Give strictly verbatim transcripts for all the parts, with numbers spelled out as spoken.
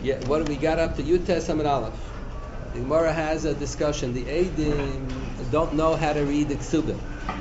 Yeah, what do we got up to? Yutes Amud Aleph. The Gemara has a discussion. The Eidim don't know how to read the Ksubim.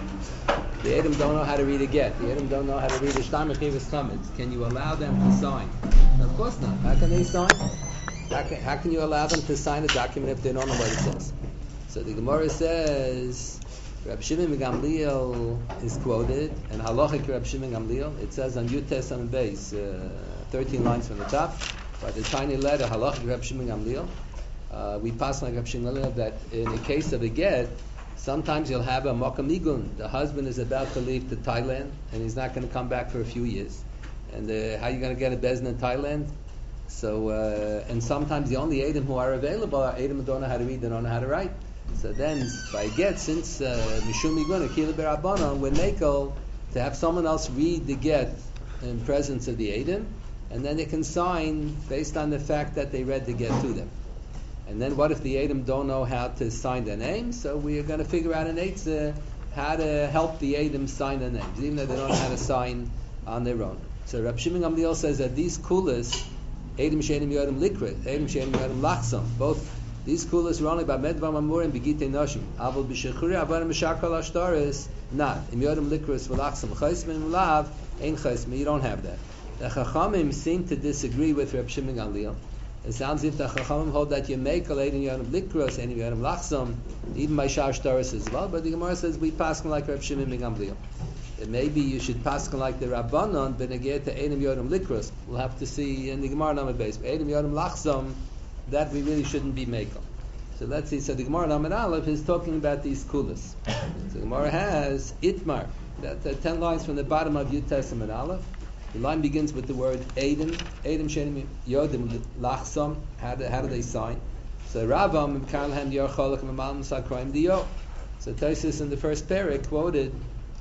The Eidim don't know how to read a get. The Eidim don't know how to read a Shtamach Nevis Chametz. Can you allow them to sign? No, of course not. How can they sign? How can, how can you allow them to sign a document if they don't know what it says? So the Gemara says, Reb Shimon Gamliel is quoted, and halachic Reb Shimon Gamliel. It says on Yutes on the base, uh, thirteen lines from the top, by the tiny letter halachic Reb Shimon Gamliel. Uh, we pass like Reb Shimon Gamliel that in the case of a get, sometimes you'll have a makamigun. The husband is about to leave to Thailand, and he's not going to come back for a few years. And uh, how are you going to get a bezin in Thailand? So, uh, and sometimes the only Eidim who are available are Eidim who don't know how to read, they don't know how to write. So then, by get, since Mishum Migun, Akila Berabanan, we're makel to have someone else read the get in presence of the Eidim, and then they can sign based on the fact that they read the get to them. And then what if the Eidim don't know how to sign their names? So we are going to figure out an Eitzah how to help the Eidim sign their names, even though they don't know how to sign on their own. So Reb Shimon Gamliel says that these kulas, Eidim She'enim Yodim Likrit, Eidim She'enim Yodim Lachsam, both these kulas are only by Medvam Amurim Begitei Noshim. Avol B'Shechuri Avarim B'Shakal Ashtaris, not. Im Yodim Likris V'Lachsam Chaismin Ulav, Ein Chaismin. You don't have that. The Chachamim seem to disagree with Reb Shimon Gamliel. It sounds as if the Chachamim hold that you make a Eidim Yodim Likris, Eidim Yodim Lachsam, even by Shar Ashtaris as well. But the Gemara says we pass like Reb Shimon Gamliel. Maybe you should pass like the Rabbanon, but again to Eidim Yodim Likros. We'll have to see in the Gemara Namad base. Eidim Yodim Lachsam, that we really shouldn't be making. So let's see. So the Gemara Namad Aleph is talking about these kulas. So the Gemara has Itmar. That's uh, ten lines from the bottom of Yutes Amud Aleph. The line begins with the word Eidim. Eidim She'enim Yodim Lachsam. How do, how do they sign? So Ravam Karlhem Yor Cholak Mamal Sakraim Diyo. So Tosfos in the first parak quoted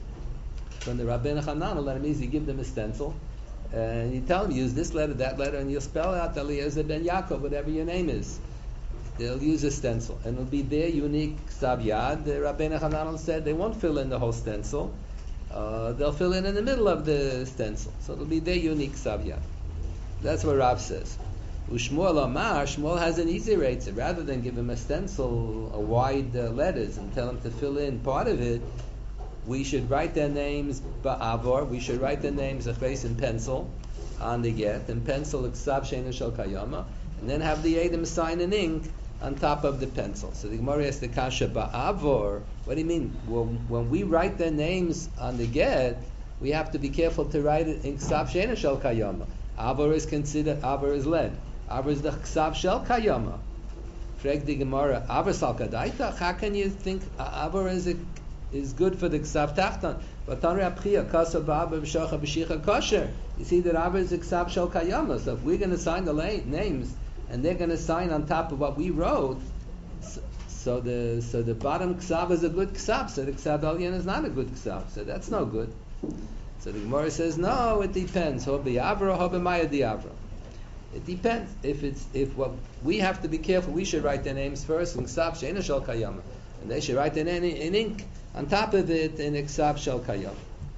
from the Rabbeinu Hanan, that means you give them a stencil, and you tell them use this letter, that letter, and you'll spell out Eliezer ben Yaakov, whatever your name is. They'll use a stencil, and it'll be their unique Ksav Yad. The Rabbeinu Hanan said they won't fill in the whole stencil; uh, they'll fill in in the middle of the stencil, so it'll be their unique Ksav Yad. That's what Rav says. Ushmuel Amar, Shmuel has an easy rate. So rather than give him a stencil, a wide uh, letters, and tell him to fill in part of it, we should write their names ba'avor. We should write their names a face in pencil on the get, and pencil ksav she'eino shel kayama, and then have the Eidim sign in ink on top of the pencil. So the Gemara asks the kasha ba'avor. What do you mean? Well, when we write their names on the get, we have to be careful to write it in ksav she'eino shel kayama. Avor is considered avor is lead. Avor is the ksav shel kayama. Frag the Gemara avor sal kadaita. How can you think avor is a is good for the Ksav Tachton? But Tanri Apchia, Kasav Ba'aba B'Shacha B'Shicha Kosher. You see that Abba is a Ksav Shel Kayama. So if we're going to sign the la- names, and they're going to sign on top of what we wrote, so, so the so the bottom Ksav is a good Ksav, so the Ksav Elyon is not a good Ksav. So that's no good. So the Gemara says, no, it depends. Ho B'Yavra, Ho B'Maya Diavra. It depends. If it's if what we have to be careful, we should write their names first in Ksav She'eino Shel Kayama, and they should write their name in ink on top of it in Iksav Shel Kayam.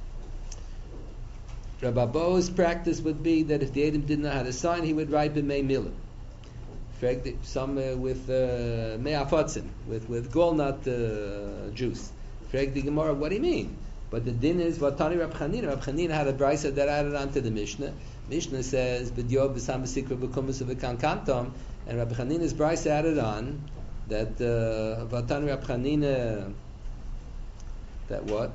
Rabbi Bo's practice would be that if the Eidim didn't know how to sign, he would write b'mei milim. Some uh, with uh, me'afotzim, with with golnut uh, juice. Frag the Gemara, what do you mean? But the din is Vatani Rab Chanina. Rab Chanina had a brisa that added on to the Mishnah. Mishnah says b'diyob b'sam b'sikra b'kumus v'kan kantom, and Rab Chanina's brisa added on that Vatani Rab Chanina. That what?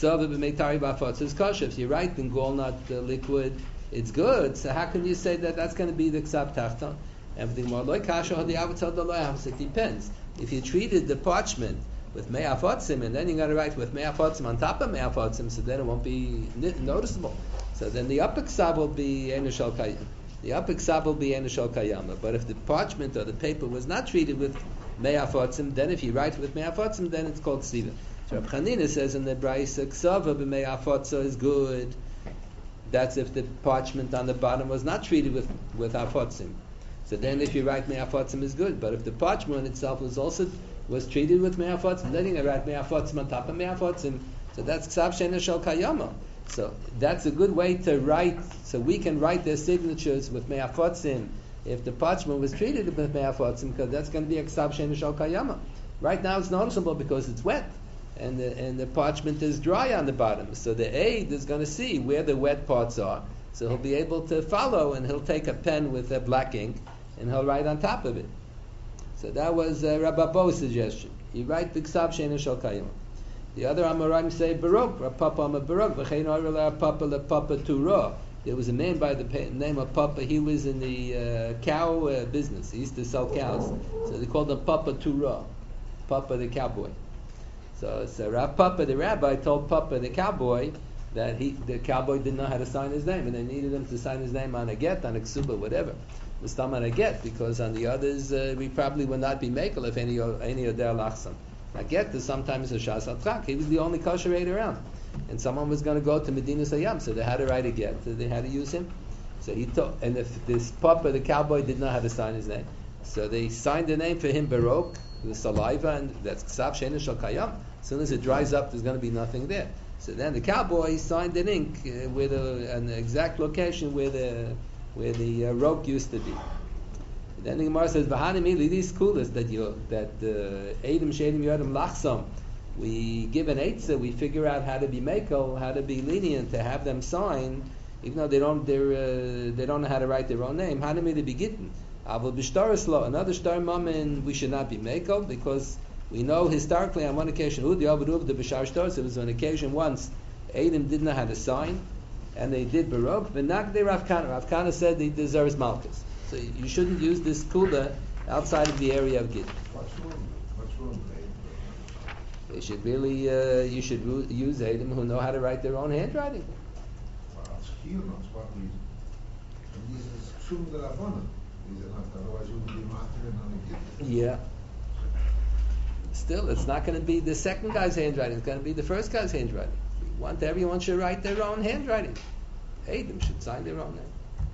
If you write in golnut uh, liquid, it's good. So how can you say that that's going to be the ksav tachton? Everything more like kasha hadiavatzad. It depends. If you treated the parchment with me'afotzim, and then you got to write with me'afotzim on top of me'afotzim, so then it won't be noticeable. So then the upper ksav will be eino shel kayam. The upper ksav will be eino shel kayama. But if the parchment or the paper was not treated with me'afotzim, then if you write with me'afotzim, then it's called ksiva. Rab Chanina says in the Brisa, Ksava b'mei afotza is good. That's if the parchment on the bottom was not treated with with afotzim. So then, if you write mei afotzim is good. But if the parchment itself was also was treated with mei afotzim, then you can write mei afotzim on top of mei afotzim. So that's ksav she'eino shel kayama. So that's a good way to write. So we can write their signatures with mei afotzim if the parchment was treated with me'afotzim, because that's going to be a ksav she'ein shel kayama. Right now it's noticeable because it's wet, and the, and the parchment is dry on the bottom. So the aid is going to see where the wet parts are, so he'll be able to follow, and he'll take a pen with a black ink, and he'll write on top of it. So that was uh, Rabbi Bo's suggestion. You write the ksav she'ein shel kayama. The other Amoraim say Baruch, Rav Papa Amar Baruch, v'chein oral Rav Papa lePapa Turah. There was a man by the name of Papa. He was in the uh, cow uh, business. He used to sell cows, so they called him Papa Turah, Papa the cowboy. So, so Rav Papa the rabbi told Papa the cowboy that he the cowboy didn't know how to sign his name, and they needed him to sign his name on a get, on a ksuba, whatever. Was done on a get, because on the others uh, we probably would not be makel if any any of their lachsam. I get this sometimes a shas atrak. He was the only kosher aid around, and someone was going to go to Medina Sayyam, so they had to write a get. So they had to use him. So he told, and if this papa, the cowboy, did not know how to sign his name, so they signed the name for him, Baruch, the saliva, and that's ksav she'ein shel kayam. As soon as it dries up, there's going to be nothing there. So then the cowboy signed an ink uh, with a, an exact location where the where the uh, rope used to be. Then the Gemara says, "V'hanimili these kulas that you that eidim sheidim yodim lachsam." We give an eitzah, we figure out how to be mekel, how to be lenient, to have them sign, even though they don't they're, uh, they don't know how to write their own name. Hanimili be gittin. Avol b'shtaris lo, another shtar mamin, we should not be mekel, because we know historically on one occasion, Udi Abudu the b'shar shtaris, it was on occasion once eidim didn't know how to sign, and they did baruch. V'nagdei Rav Kana. Rav Kana said he deserves malchus. So you shouldn't use this kula outside of the area of Gid. What's wrong? What's wrong with They should really, uh, you should ru- use Eidim who know how to write their own handwriting. Well, it's here, not what we. And this is Shum de Rabbanan. Is it not? Otherwise, you would be mastering on a Gid. Yeah. Still, it's not going to be the second guy's handwriting. It's going to be the first guy's handwriting. We want everyone should write their own handwriting. Eidim should sign their own name.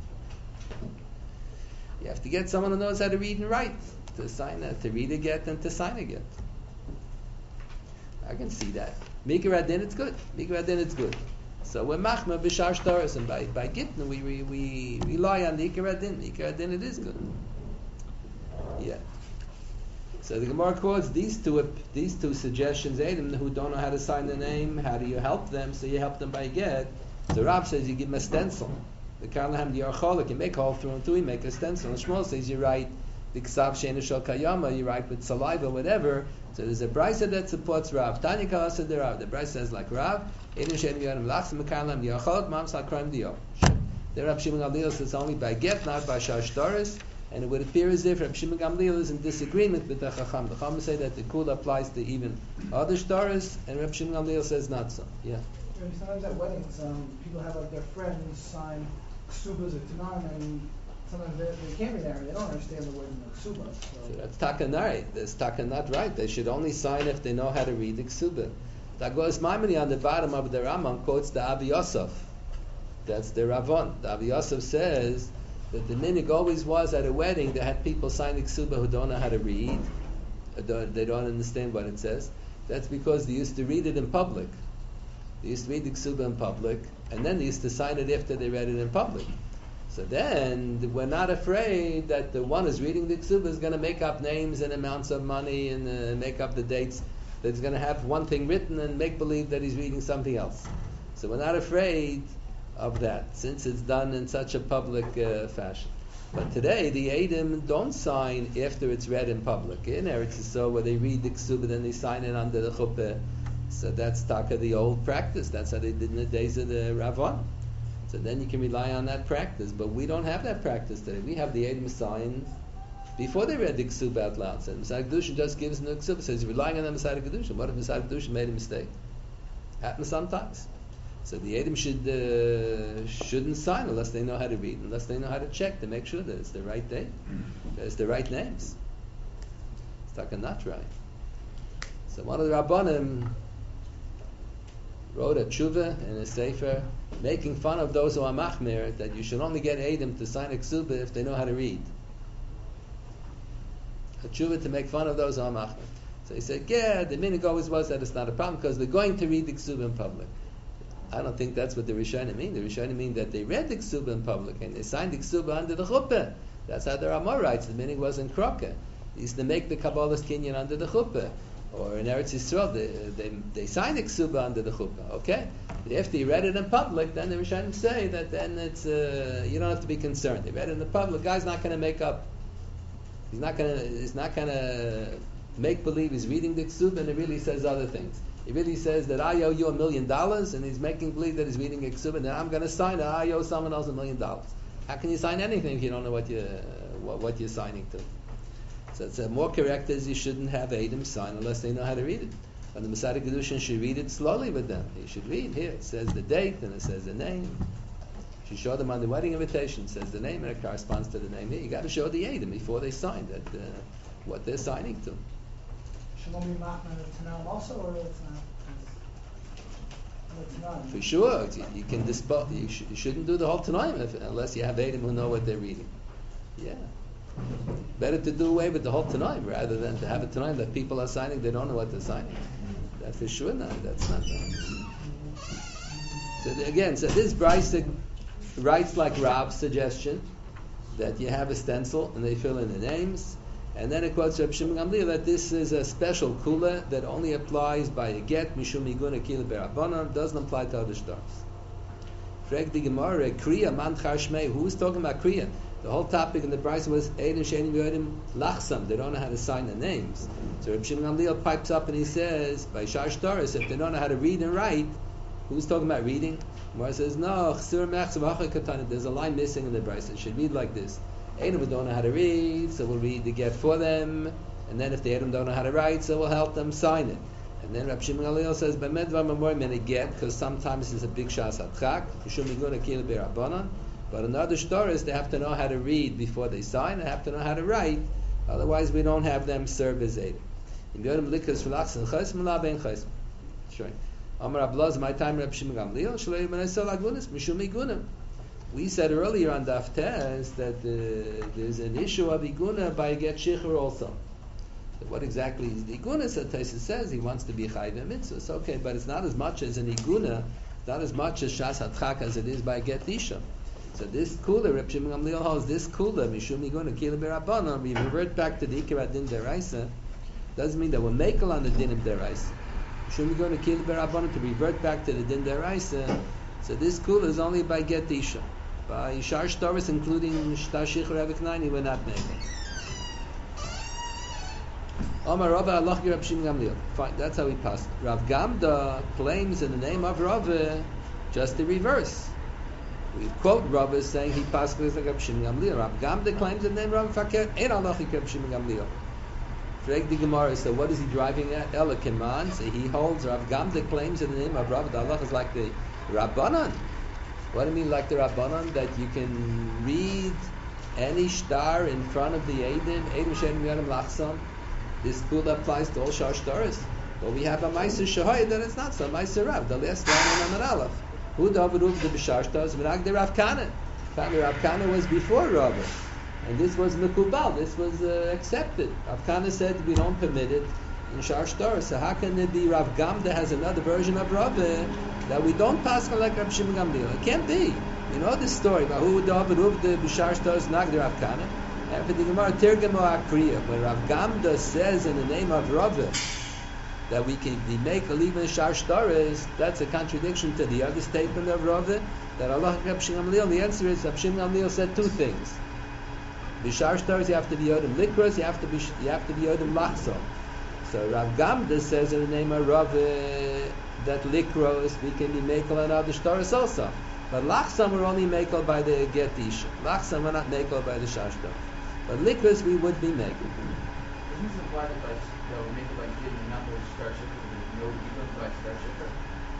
You have to get someone who knows how to read and write to sign that, to read a get and to sign a get. I can see that. Mikra Adin, it's good. Mikra Adin, it's good. So we're machma b'shar shtaris, and by by gitna we we we rely on the Mikra Adin. Mikra Adin, it is good. Yeah. So the Gemara quotes these two these two suggestions. Adam who don't know how to sign the name, how do you help them? So you help them by get. So Rab says you give them a stencil. The Karlaham the Archolik, you make a hole through and through, you make a stencil. And Shmuel says you write the Ksav She'ein shel Kayama, you write with saliva, whatever. So there's a brisa that supports Rav. Tanya Kalasa the Rav. The brisa says like Rav, Edim She'ein Yodim Lachsim Karlaham the Archolik, Mam Sal Kram Dio. The Rav Shimon Gamliel says only by get, not by Shashtaris. And it would appear as if Rav Shimon Gamliel is in disagreement with the Chacham. The Chacham say that the Kula applies to even other Shtaris, and Rav Shimon Gamliel says not so. Yeah. Sometimes at weddings, um, people have like their friends sign ksubas or tanan, and sometimes they, they can't be married. They don't understand the word in the ksuba. So. So that's takanari. That's takan not right. They should only sign if they know how to read the ksuba. Dagos Maimoni on the bottom of the Rambam quotes the Avi Yosef. That's the Ravon. The Avi Yosef says that the minig always was at a wedding they had people sign the ksuba who don't know how to read. They don't understand what it says. That's because they used to read it in public. They used to read the ksuba in public, and then they used to sign it after they read it in public. So then, we're not afraid that the one who's reading the ksuba is going to make up names and amounts of money and uh, make up the dates. That's going to have one thing written and make believe that he's reading something else. So we're not afraid of that, since it's done in such a public uh, fashion. But today, the Eidim don't sign after it's read in public. In Eretz Yisrael, where they read the ksuba, then they sign it under the chuppah. So that's taka the old practice. That's how they did in the days of the Ravon. So then you can rely on that practice. But we don't have that practice today. We have the Eidim sign before they read the Ksuba out loud. So Masad Kedusha just gives them the Ksuba. Says you're relying on the Masad Kedusha. What if Masad Kedusha made a mistake? Happens sometimes. So the Eidim should uh, shouldn't sign unless they know how to read, unless they know how to check to make sure that it's the right date, that it's the right names. It's taka not right. So one of the Rabbanim wrote a tshuva in a sefer making fun of those who are machmir, that you should only get Eidim to sign a ksuba if they know how to read. A tshuva to make fun of those who are machmir. So he said, yeah, the minig always was that it's not a problem because they're going to read the ksuba in public. I don't think that's what the Rishonim mean. The Rishonim mean that they read the ksuba in public and they signed the ksuba under the chuppah. That's how the Ramah writes. The meaning wasn't kroka. He used to make the Kabbalah's kinyan under the chuppah. Or in Eretz Yisrael, they, they, they sign a ksuba under the chuppah, okay? But if they read it in public, then the Rishonim say that then it's, uh, you don't have to be concerned. They read it in the public, guy's not going to make up. He's not going to, he's not going to make believe he's reading the ksuba and it really says other things. He really says that I owe you a million dollars and he's making believe that he's reading a ksuba and then I'm going to sign it, I owe someone else a million dollars. How can you sign anything if you don't know what, you, what, what you're signing to? So it's uh, more correct is you shouldn't have Eidim sign unless they know how to read it. And the Masada Kedushin should read it slowly with them. He should read here. It says the date and it says the name. You should show them on the wedding invitation. It says the name and it corresponds to the name here. You got to show the Eidim before they sign that uh, what they're signing to. Should one be machna Tanam also, or it's not? It's not. For sure, you, you can dispose. You, sh- you shouldn't do the whole Tanaim if, unless you have Eidim who know what they're reading. Yeah. Better to do away with the whole Tanaim rather than to have a Tanaim that people are signing, they don't know what they're signing. That's for sure not. That's not that. So the, again, so this Bryce writes like Rab's suggestion that you have a stencil and they fill in the names, and then it quotes Reb Shimon Gamliel that this is a special kula that only applies by a get, mishum iguna kila berabanan, doesn't apply to other stars. Frag the Gemara, Kriya man charshmei. Who is talking about Kriya? The whole topic in the Bryce was Eidim Shenim Yodim Lachsam. They don't know how to sign the names. So Reb Shimon Gamliel pipes up and he says, by Shar Shtaris, if they don't know how to read and write, who's talking about reading? Gemara says, no, there's a line missing in the Bryce. It should read like this. Eidim don't know how to read, so we'll read the get for them. And then if the Eidim don't know how to write, so we'll help them sign it. And then Reb Shimon Gamliel says, B'medvar mamor men get, because sometimes it's a big shas atchak. But in other stories, they have to know how to read before they sign. They have to know how to write. Otherwise, we don't have them serve as Eidim. Sure. Amar Ablaz, my time Reb Shimon Gamliel, Shalei Ben Esel Agunis, Mishum Igunim. We said earlier on Daf Tez that uh, there's an issue of Iguna by Get Shichur also. So what exactly is the Iguna? So Taisa says he wants to be Chayv Mitzvah. Okay, but it's not as much as an Iguna, not as much as Shas Hatchak as it is by Get Isha. So this kula, Reb Shimon Gamliel holds this kula, Mishum Iguna Kila B'Rabbanan, we revert back to the Ikar Din Deraisa, doesn't mean that we're makel on the Din of Deraisa. Mishum Iguna Kila B'Rabbanan, to revert back to the Din Deraisa, so this kula is only by Get Isha. By Shar Shtaris, including Shtar Shichur Avik we're not making. Omar Rava Allah Reb Shimon Gamliel. Fine, that's how we pass. Rav Gamda claims in the name of Rava just the reverse. We quote Rava saying he passed like Reb Shimon Gamliel. Rav Gamda claims in the name of Rava Fakir Ein Allah Reb Shimon Gamliel. Frag the Gemara. So what is he driving at? Ela Keman. So he holds Rav Gamda claims in the name of Rava. Allah is like the Rabbanan. What do you mean like the Rabbanan? That you can read any star in front of the Eidim, Eidim Shenim Yodim Lachsam. This kula applies to all Shar Shtaris. But we have a Meiser Shahoy that it's not so. Meiser Rav, the last line in Amar Aleph. Who the Avaruv the B'Shar Shtaris? V'nag the Rav Kana. The Rav Kana was before Rava. And this was Mekubal. This was uh, accepted. Rav Kana said we don't permit it in Shar Shtaris. So how can it be Rav Gamda has another version of Rava that we don't pass like Rav Shimon Gamliel? It can't be. You know this story about who the Avaruv the B'Shar Shtaris nag the Rav Kana. After the Gemara Tergemo Akriya, when Rav Gamda says in the name of Rava that we can we make a leave in Shar Shtaris, that's a contradiction to the other statement of Rava that Allah Reb Shimon Gamliel. The answer is Reb Shimon Gamliel said two things. B'Shar Shtaris you have to be Yodim Likros, you have to be you have to be Yodim Lachzon. So Rav Gamda says in the name of Rava that Likros we can be makel and other Shtaris also. But Lachzon we're only makel by the Get Isha. Lachzon we're not makel by the Shar Shtaris. But liquors we would be making. Isn't it implied that that we're making by getting not by Shtar Shikr, no even by Shtar Shikr?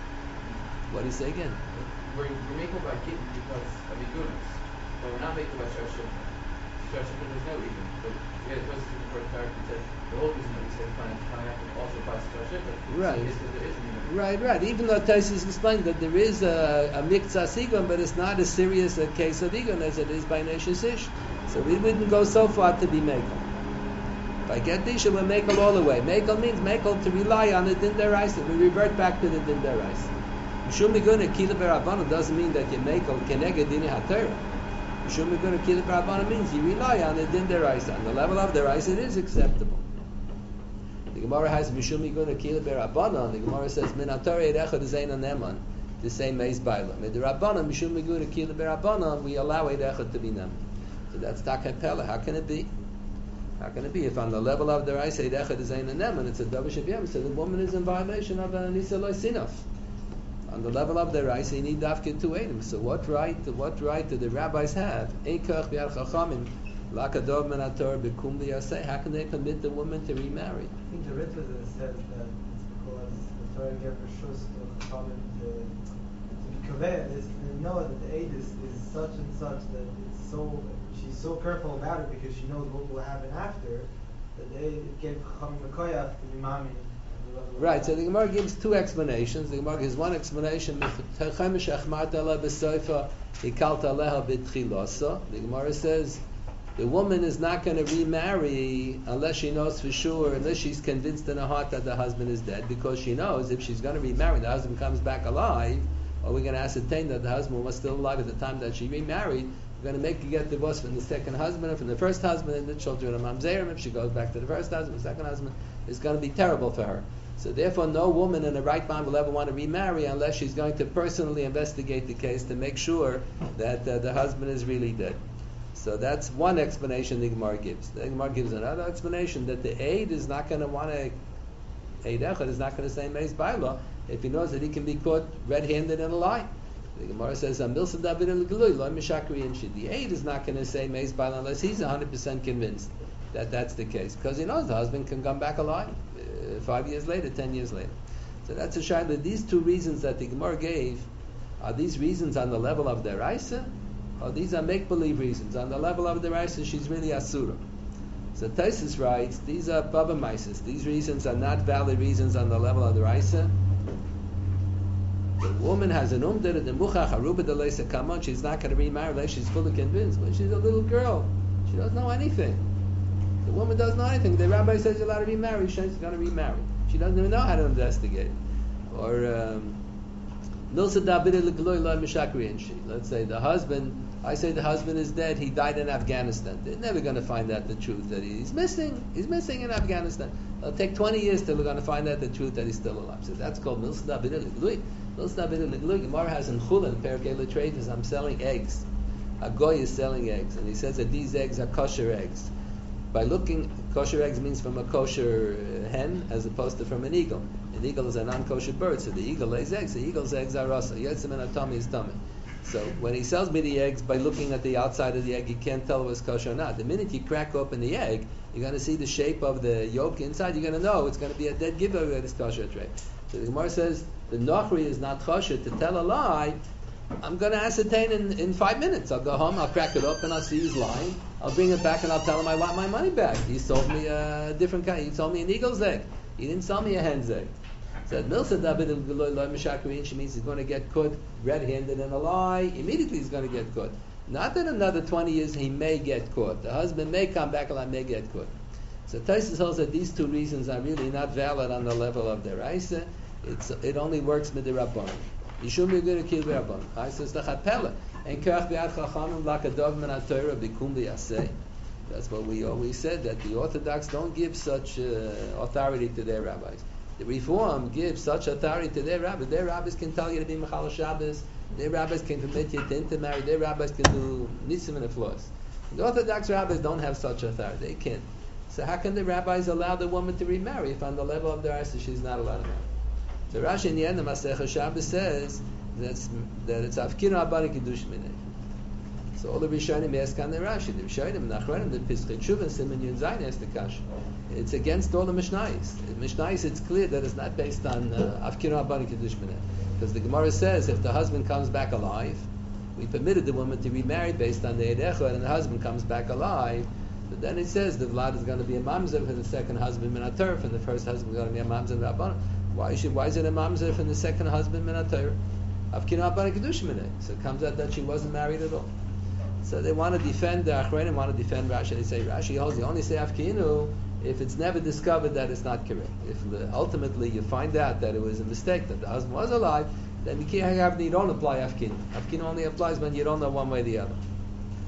What do you say again? We're, we're making by getting because of Igunas, but we're not making by Shtar Shikr. Shtar Shikr there's no even. But we had a question for the character that the whole reason that we said Pineapple also applies to Shtar Shikr right. is that there is an even. Right, right. Even though Taisus explained that there is a, a mikzah sigun, but it's not as serious a case of igun as it is by Neshis Ish. So we wouldn't go so far to be Mekel. By Get Isha, we're Mekel all the way. Mekel means Mekel to rely on the Din Deraisa. We revert back to the Din Deraisa. Mishum Iguna Kila B'Rabbanan doesn't mean that you Mekel Keneged Dini HaTorah. Mishum Meguna Kila B'Rabbanan means you rely on the din deraisa. On the level of deraisa, it is acceptable. The Gemara has Mishum Meguna Kila B'Rabbanan. The Gemara says Min Atorei Echad Zeina Neman. The same Meis Baila. With the Rabbanan Mishum Meguna Kila B'Rabbanan, we allow Eid Echad to be Neman. So that's Takei Pella. How can it be? How can it be if on the level of deraisa Eid Echad Zeina Neman, it's a Davar Shabiyam, so the woman is in violation of an Nisa Lo Sinaf. On the level of the rice, you need dafke two edim. So what right? What right do the rabbis have? Eikach b'yad chachamim lakadov men ator b'kum b'yaseh. How can they permit the woman to remarry? I think the Ritva says that it's because the Torah gave reshus to chachamim to to be kaveh. They know that the aid is, is such and such that it's so she's so careful about it because she knows what will happen after that they it gave chachamim a koyach to be mami. Right, so the Gemara gives two explanations. The Gemara gives one explanation. The Gemara says the woman is not going to remarry unless she knows for sure, unless she's convinced in her heart that the husband is dead, because she knows if she's going to remarry, the husband comes back alive, or we're going to ascertain that the husband was still alive at the time that she remarried, we're going to make her get divorced from the second husband or from the first husband, and the children are mamzerim. If she goes back to the first husband, the second husband, it's going to be terrible for her. So therefore, no woman in her right mind will ever want to remarry unless she's going to personally investigate the case to make sure that uh, the husband is really dead. So that's one explanation the Gemara gives. The Gemara gives another explanation that the aid is not going to want to, aid echad is not going to say meis baila if he knows that he can be caught red-handed in a lie. The Gemara says, "Amilsa David el Gelui lo mishakri inshid." The aid is not going to say meis baila unless he's one hundred percent convinced that that's the case, because he knows the husband can come back alive uh, five years later, ten years later. So that's a shayla. These two reasons that the Gemara gave, are these reasons on the level of the Raisa, or these are make-believe reasons? On the level of the Raisa, she's really Asura. So Taisus writes, these are Baba Maisis. These reasons are not valid reasons on the level of the Raisa. The woman has an umdar, the muchach, aruba de leisa kamon, she's not going to remarry unless she's fully convinced. But she's a little girl. She doesn't know anything. The woman doesn't know anything. The rabbi says you're allowed to remarry. She's going to remarry. She doesn't even know how to investigate. Or um, let's say the husband. I say the husband is dead. He died in Afghanistan. They're never going to find out the truth that he's missing. He's missing in Afghanistan. It'll take twenty years till we're going to find out the truth that he's still alive. So that's called milsa dabir l'glui. Milsa dabir l'glui. Gemara has in Chulin Perkei L'Treitis. I'm selling eggs. A goy is selling eggs, and he says that these eggs are kosher eggs. By looking, kosher eggs means from a kosher hen as opposed to from an eagle. An eagle is a non-kosher bird, so the eagle lays eggs. The eagle's eggs are rasa. Yetzim and atami is tummy. So when he sells me the eggs, by looking at the outside of the egg, you can't tell if it's kosher or not. The minute you crack open the egg, you're going to see the shape of the yolk inside. You're going to know it's going to be a dead giveaway that it's kosher tray. So the Gemara says the nochri is not kosher to tell a lie. I'm going to ascertain in, in five minutes. I'll go home, I'll crack it open, I'll see he's lying. I'll bring it back and I'll tell him I want my money back. He sold me a different kind. He sold me an eagle's egg. He didn't sell me a hen's egg. Said Milsa David el she means he's going to get caught red-handed in a lie. Immediately he's going to get caught. Not that another twenty years he may get caught. The husband may come back and I may get caught. So Taisus holds that these two reasons are really not valid on the level of the Raisa. It's it only works with the Rabban. Yishum Yugir Kil Rabban. I says the Chapela. And Kerach Biad Chachamim Lakadov Men HaTorah Bikum B'Yaseh. That's what we always said, that the Orthodox don't give such uh, authority to their rabbis. The Reform gives such authority to their rabbis. Their rabbis can tell you to be Mechal Shabbos. Their rabbis can permit you to intermarry. Their rabbis can do nisim and aflos. The Orthodox rabbis don't have such authority. They can't. So how can the rabbis allow the woman to remarry if on the level of the Raisa she's not allowed to marry? So Rashi in the end of Masechah Shabbos says that's, that it's Afkir Abari Kiddush Minei. So all the Rishonim ask on the Rashi. The Rishonim, Nachronim, the Pischei Tshuva, Simon Yun Zayin ask the Kasha. It's against all the Mishnayos. In Mishnayos it's clear that it's not based on Afkir Abari Kiddush Minei. Because the Gemara says if the husband comes back alive, we permitted the woman to remarry based on the Eid Echad, and the husband comes back alive, but then it says the Vlad is going to be a mamzer for the second husband min HaTorah, and the first husband is going to be a mamzer Rabbanah. Why should? Why is it a mamzer for the second husband min HaTorah? Afkinu Abani Kiddush Minei. So it comes out that she wasn't married at all. So they want to defend the Achronim, want to defend Rashi. They say Rashi holds you only say Afkinu if it's never discovered that it's not correct. If the, ultimately you find out that it was a mistake, that the husband was alive, then you can't have you don't apply Afkinu. Afkinu only applies when you don't know one way or the other.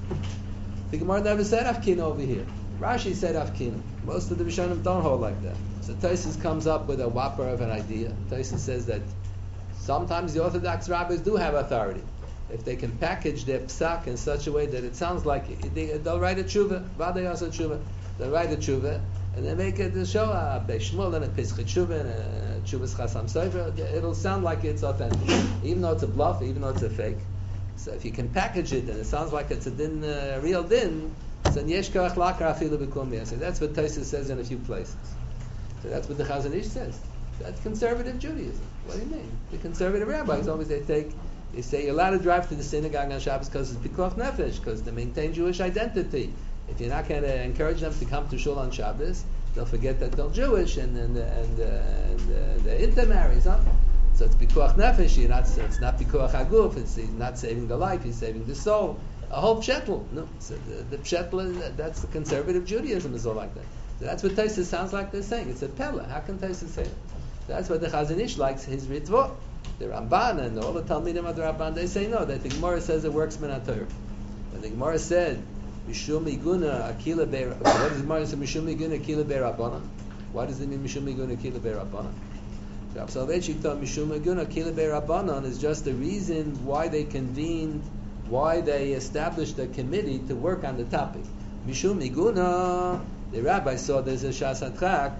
The Gemara never said Afkina over here. Rashi said Afkina. Most of the Rishonim don't hold like that. So Tosfos comes up with a whopper of an idea. Tosfos says that sometimes the Orthodox rabbis do have authority. If they can package their psak in such a way that it sounds like it, they, they'll write a tshuva, vadei asa tshuva. They'll write a tshuva, and they make it to show a Beis Shmuel and a Pesach tshuva and a Tshuvas Chasam Sofer. It'll sound like it's authentic, even though it's a bluff, even though it's a fake. So if you can package it and it sounds like it's a din, uh, real din, so yesh koach lakar afilu b'kum. So that's what Tosfos says in a few places. So that's what the Chazon Ish says. That's conservative Judaism. What do you mean? The conservative rabbis always they take. They say you're allowed to drive to the synagogue on Shabbos because it's pikuach nefesh, because they maintain Jewish identity. If you're not going to encourage them to come to shul on Shabbos, they'll forget that they're Jewish and and and, uh, and uh, they're intermarries, huh? So it's pikuach nefesh. You're not. It's not pikuach haguf. It's not saving the life. You're saving the soul. A whole pshetl. No, so the, the pshetl. That's the conservative Judaism is all like that. So that's what Tosfos sounds like they're saying. It's a pella. How can Tosfos say that? So that's what the Chazon Ish likes his ritvot. The Ramban and all the Talmidim of the Ramban, they say no, that the Gemara says it works min HaTorah. When the Gemara said, Mishum Iguna Akila Be'er, what does the Gemara say, Mishum Iguna Akila Be'er Rabbanan? Why does it mean Mishum Iguna Akila Be'er Rabbanan? So Soloveitchik thought Mishum Iguna Akila Be'er Rabbanan is just the reason why they convened, why they established a committee to work on the topic. Mishum Iguna, the rabbi saw there's a Shas HaTchak,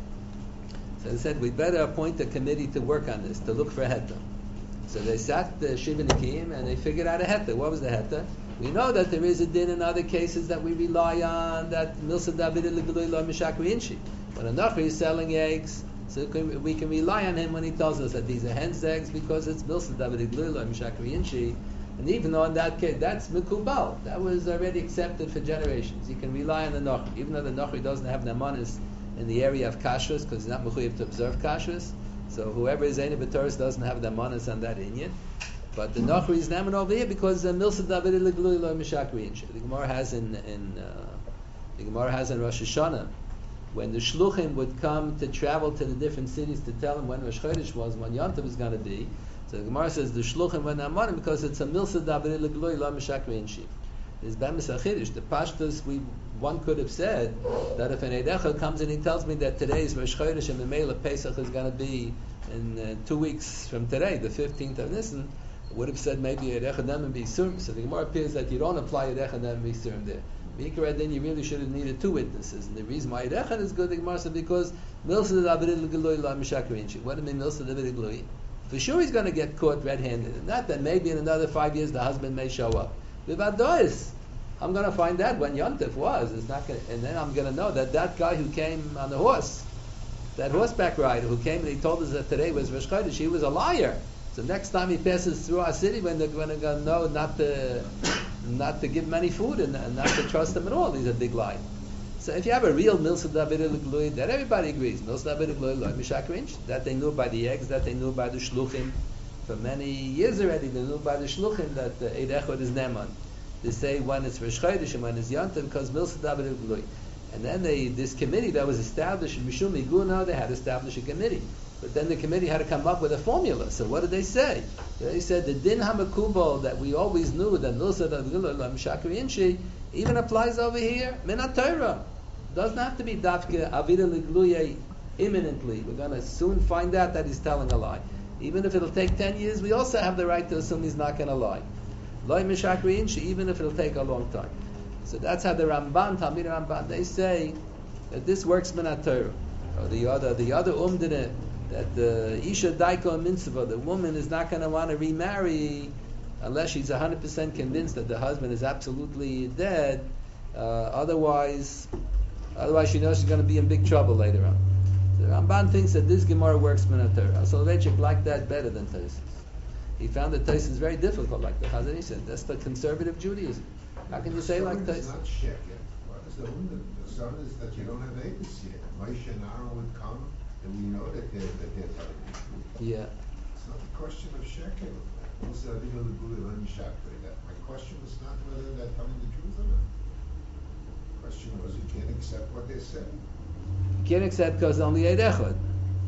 so they said, we'd better appoint a committee to work on this, to look for a heta. So they sat the Shiva Nikim and they figured out a heta. What was the heta? We know that there is a din in other cases that we rely on, that Milsa David L'Gilui Lo Mishakri Inshi. When a Nachri is selling eggs, so we can rely on him when he tells us that these are hen's eggs because it's Milsa David L'Gilui Lo Mishakri Inshi. And even though in that case, that's Mikubal. That was already accepted for generations. You can rely on the Nachri. Even though the Nachri doesn't have Namanis in the area of kashrus, because he's not mechuyev to observe kashrus. So whoever is Eini B'Toros doesn't have the manas on that inyan. But the Nachri is named over here because Milsa David L'Gilui Lo Mishakri Inshi. The Gemara has in, in uh, the Gemara has in Rosh Hashanah, when the shluchim would come to travel to the different cities to tell them when Rosh Chodesh was, when Yom Tov was going to be. So the Gemara says the shluchim were not mourning because it's a Milsa David L'Gilui Lo Mishakri Inshi. There's Bemis HaChidush. The Pashtus, we one could have said that if an Eidecha comes and he tells me that today is Rosh Chodesh and the Mela Pesach is going to be in uh, two weeks from today, the fifteenth of Nisan, would have said maybe Eidecha Dem and Bisurim. So the Gemara appears that you don't apply Eidecha Dem and Bisurim there. Mikra, then you really should have needed two witnesses. And the reason why Eidecha is good, the Gemara said, because Milsa David L'Gilui Lo Mishakri Inshi. What do you mean Milsa David L'Gilui? For sure he's going to get caught red-handed. Not that maybe in another five years the husband may show up. Vivadois. I'm going to find out when Yom Tov was. It's not gonna, and then I'm going to know that that guy who came on the horse, that horseback rider who came and he told us that today was Rosh Chodesh, he was a liar. So next time he passes through our city, when they're going to know not to not to give him any food and, and not to trust him at all, he's a big lie. So if you have a real Milsa David L'Gilui, that everybody agrees, Milsa David L'Gilui Lo Mishakri Inshi, that they knew by the eggs, that they knew by the shluchim. For many years already, they knew by the shluchim that the Eid Echad is Neman. They say when it's Rosh Chodesh and when it's Yom Tov because Milsa David L'Gilui. And then they, this committee that was established in Mishum Iguna, they had to establish a committee. But then the committee had to come up with a formula. So what did they say? They said the Din HaMekubal that we always knew that Milsa David L'Gilui Lo Mishakri Inshi even applies over here. Min HaTorah. Doesn't have to be Dafke Avida L'Gilui imminently. We're going to soon find out that he's telling a lie. Even if it'll take ten years, we also have the right to assume he's not going to lie. Loi Mishakri Inshi, even if it'll take a long time. So that's how the Ramban, Talmid Ramban, they say that this works min HaTorah. Or the other, the other umdine, that the Isha Daiko Mitzvah, the woman is not going to want to remarry unless she's one hundred percent convinced that the husband is absolutely dead. Uh, otherwise, otherwise she knows she's going to be in big trouble later on. So the Ramban thinks that this Gemara works min HaTorah. Soloveitchik liked that better than Tosfos. He found that Tosfos is very difficult, like the Chazon Ish said. That's the conservative Judaism. How can you say like It's Tosfos? not sheker. What is the umdin? The son is that you don't have Avis yet. Moshe and Aaron would come, and we know that they're that they're telling the truth. Yeah. It's not a question of sheker. Also, I think the Buddha let me that. My question was not whether they're telling the truth or not. The question was you can't accept what they said. You can't accept because only Eid Echad.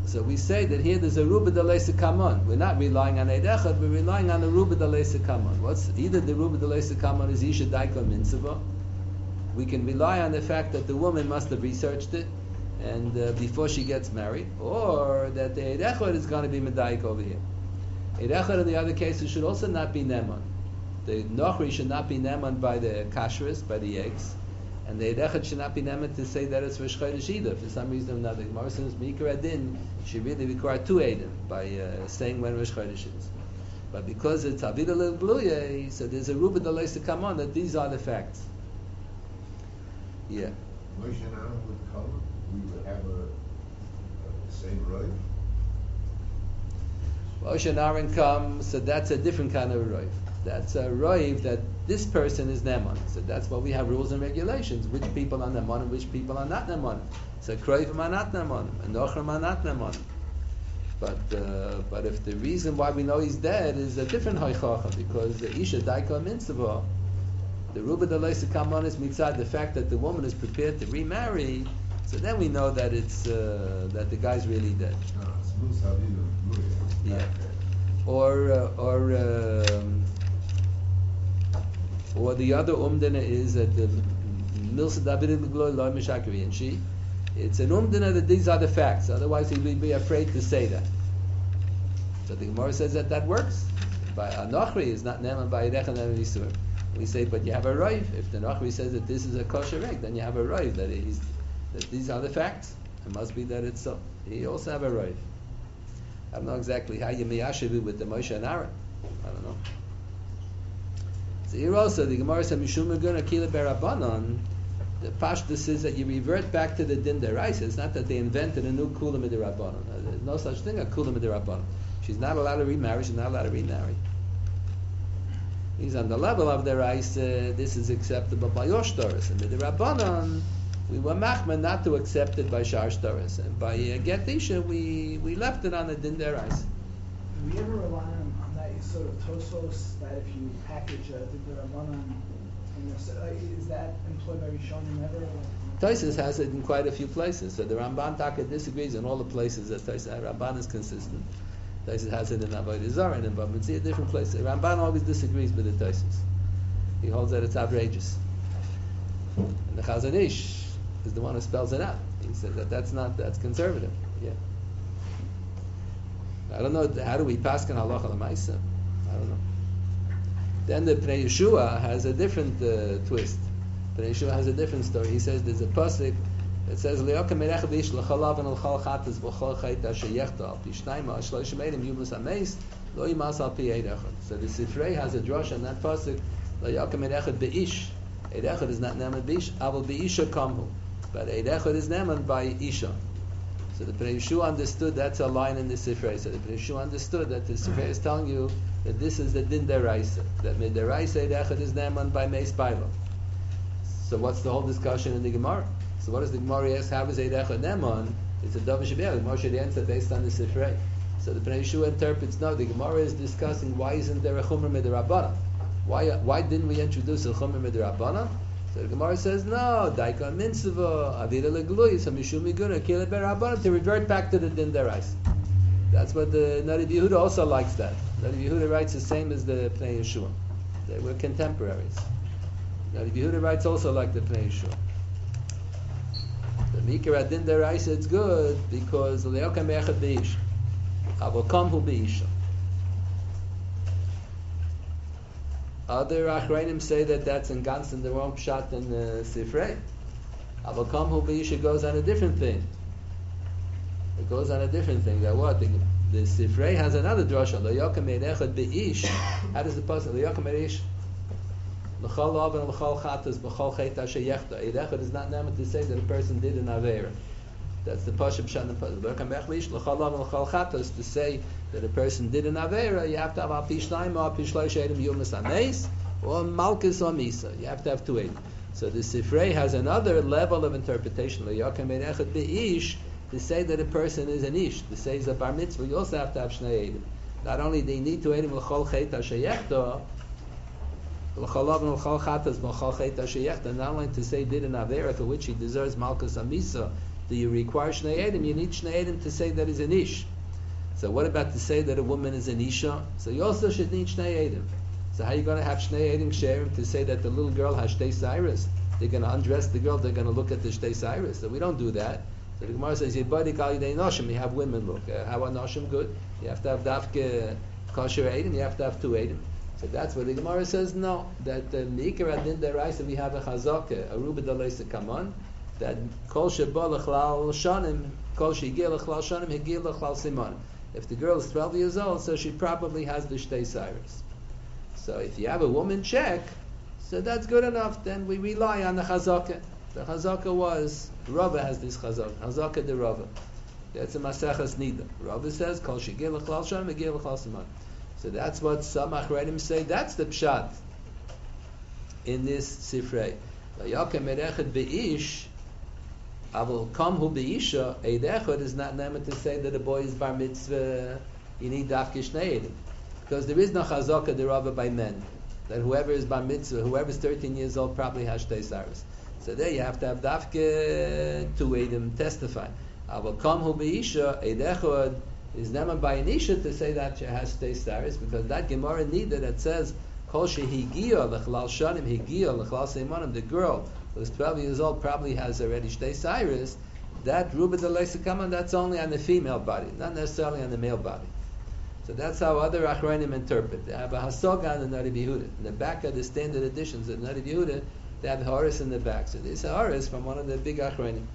So we say that here there's a ruba d'leisa kamon. We're not relying on eid echad, we're relying on the ruba d'leisa kamon. What's either the ruba d'leisa kamon is isha daika mitzvah. We can rely on the fact that the woman must have researched it, and uh, before she gets married, or that the eid echad is going to be medaik over here. Eid echad in the other cases should also not be neman. The nochri should not be neman by the kashrus, by the eggs. And the Eid should not be neman to say that it's Rosh Chodesh either. For some reason or another, the Gemara says Mikra Adin should really require two Eidim by uh, saying when Rosh Chodesh is. But because it's Avida L'Gluye, so there's a Ruba D'Leis to come on that these are the facts. Yeah. Moshe and Aaron would come, we would have a, a same right. Moshe and Aaron come, so that's a different kind of roiv. That's a roiv that this person is neman. So that's why we have rules and regulations. Which people are neman and which people are not neman. So kroivim are not neman and nochrim are not neman. But uh, but if the reason why we know he's dead is a different hoichacha, because the isha daika mitzvah, the ruba d'leisa kamon is mitzad the fact that the woman is prepared to remarry. So then we know that it's uh, that the guy's really dead. No, it's Musa Avinu, Yeah. Or uh, or um, or the other umdana is that the milsa david gloy lo mishakri and she. It's an umdana that these are the facts. Otherwise, he would be afraid to say that. So the Gemara says that that works. By a nochri is not neman by yidechan and yisur. We say, but you have a roiv. If the nochri says that this is a kosher egg, then you have a roiv that he's that these are the facts. It must be that it's so. He also have a roiv. I don't know exactly how you miyashivu with the Moshe and Aaron. I don't know. So here also the Gemara said Mishum Megun Akila Berabanan. The Pashtus is that you revert back to the din deraisa. It's not that they invented a new kula midirabanan. There's no such thing as kula midirabanan. She's not allowed to remarry. She's not allowed to remarry. He's on the level of deraisa. This is acceptable by Yosh Doris, and midirabanan we were machman not to accept it by Shar Doris, and by uh, Get Isha we we left it on the din deraisa. Do we ever rely on, on that sort of tosos that if you package a the rabbanon, you know, so, uh, is that employed by Rishonim ever? Tosfos has it in quite a few places. So the Ramban Taka disagrees in all the places that Tosfos Ramban is consistent. Tosfos has it in Avodah Zarah and in Bava Metzia, different places. Ramban always disagrees with the Tosfos. He holds that it's outrageous. And the Chazon Ish is the one who spells it out. He says that that's not that's conservative. Yeah. I don't know how do we pass on halacha l'maisa. I don't know. Then the Pnei Yeshua has a different uh, twist. Pnei Yeshua has a different story. He says there's a pasuk that says Le'okem merech b'ish l'chalav and l'chal chatas v'chal chayta sheyechta al pi shnayma shloshim eidim yubus ameis lo yimas al pi eid echad. So the Sifrei has a drush on that pasuk Le'okem merech b'ish. Eid echad is not named b'ish, aval b'isha kamhu. But eid echad is named by isha. So the Pnei Yeshua understood that's a line in the Sifrei. So the Pnei Yeshua understood that the Sifrei is telling you that this is the din deraisa. That mid deraisa eid echad is named by meis baila. So what's the whole discussion in the Gemara? So what does the Gemara ask? How is eid echad neman? It's a davar shebiyah. The Gemara should answer based on the Sifrei. So the Pnei Yeshua interprets no. The Gemara is discussing why isn't there a chumrah midrabanan? Why why didn't we introduce a chumrah midrabanan? So the Gemara says no. Daikon mitzvah avira legluy so mishum miguna kila berabanan to revert back to the din deraisa. That's what the Nari Yehuda also likes that. Nari Yehuda writes the same as the Pnei Yeshua. They were contemporaries. Nari Yehuda writes also like the Pnei Yeshua. The Mikra Adin Deraisa it's good because Le'okam Echad Be'ish. Avokam Hu Be'isha. Other Achrayim say that that's in Gans and the wrong pshat in the Sifrei. Avokam Hu Be'isha goes on a different thing. It goes on a different thing. That what? The, the Sifrei has another drasha. Le'okam Echad Be'ish. How does the person Le'okam Be'ish? L'chal lav and l'chal chatas b'chal chayta sheyechta. Eid echad is not named to say that a person did an avera. That's the pashup shan the pashup. L'chal bechlish l'chal lav and l'chal chatas to say that a person did an avera. You have to have al pishnaim or pishloish edim yumas ameis or malchus or misa. You have to have two edim. So the Sifrei has another level of interpretation. L'yakam eid echad be'ish to say that a person is an ish. To say is a bar mitzvah. You also have to have shnei edim. Not only do you need two edim l'chal chayta sheyechta. Not only to say did an avera for which he deserves malchus amisa, do you require Shnei Eidim? You need Shnei Eidim to say that he's an Ish. So what about to say that a woman is an Isha? So you also should need Shnei Eidim. So how are you going to have Shnei Eidim Sherim to say that the little girl has Shtei Cyrus? They're going to undress the girl, they're going to look at the Shtei Cyrus. So we don't do that. So the Gemara says, Yibadi Kal Yidei Noshim, you have women look. Uh, how are Noshim good? You have to have Dafke Kosher Eidim, you have to have two Eidim. So that's where the Gemara says no, that the Meikar Adin Deraisa we have a Chazaka, a Ruba Dalaisa Kaman, that Kol Sheba Lechlal Shanim, Kol Shigil Lechlal Shanim, Higil Lechlal Siman. If the girl is twelve years old, so she probably has the Shtei Cyrus. So if you have a woman check, so that's good enough, then we rely on the Chazaka. The Chazaka was, Rava has this Chazaka, Chazaka de Rava. That's a Masechas Nida. Rava says, Kol Shigil Lechlal Shanim, Higil Lechlal Siman. So that's what some Achreidim say. That's the pshat in this sifrei. Vayakem erechad beish, avol kamhu beisha. Eid echad is not named to say that a boy is bar mitzvah. You need dafke shnei edim, because there is no chazaka derava by men that whoever is bar mitzvah, whoever is thirteen years old, probably has shtei saris. So there you have to have dafke two edim testify. Avol kamhu beisha eid echad is never by an isha to say that she has shtei saris, because that Gemara needed that says kol shehigia lechlal shanim higia lechlal seimanim. The girl who is twelve years old probably has already shtei saris. That ruba deleisa kaman, that's only on the female body, not necessarily on the male body. So that's how other achronim interpret. They have a hasoga on the Nari Yehuda. In the back of the standard editions of Nari Yehuda, they have Horace in the back. So this is Horace from one of the big achronim.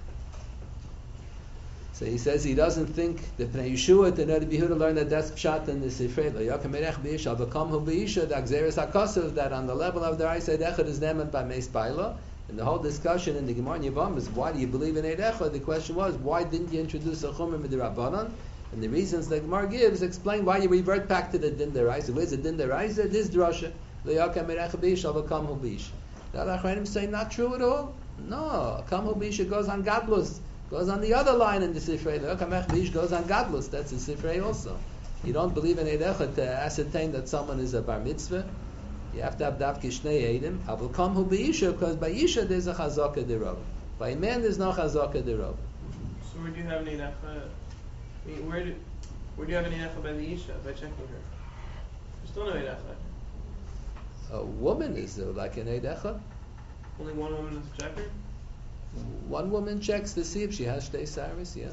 So he says he doesn't think that Pnei Yeshua to Nari Yehuda learned that that's pshat in the Sifrei. Lo yakem erech b'isha v'kom hu b'isha, the Agzeres HaKosav, that on the level of the Aisei Echad is nemet by Meis Baila. And the whole discussion in the Gemara Yevam is why do you believe in Eid Echad? The question was, why didn't you introduce a Chumra Midirabbanan? And the reasons the Gemara gives explain why you revert back to the Din Deraisa. Where's the Din Deraisa? This drasha. Lo yakem erech b'isha v'kom hu b'isha. The other Achronim say not true at all. No, Kam hu b'isha goes on Gadlus. Goes on the other line in the Sifrei. The Kamech Bish goes on Gadlus. That's the Sifrei also. You don't believe in Eid Echad to ascertain that someone is a bar mitzvah. You have to have Davke Shnei Eidim. Avol Kam hu b'isha, because by Isha there's a Chazaka derov. By man there's no Chazaka derov. So where do you have an Eid Echad? I mean, where do where do you have an Eid Echad by the Isha? By checking her. There's still no Eid Echad. A woman is uh, like an Eid Echad. Only one woman is a checker? One woman checks to see if she has Shtei Saris, yeah.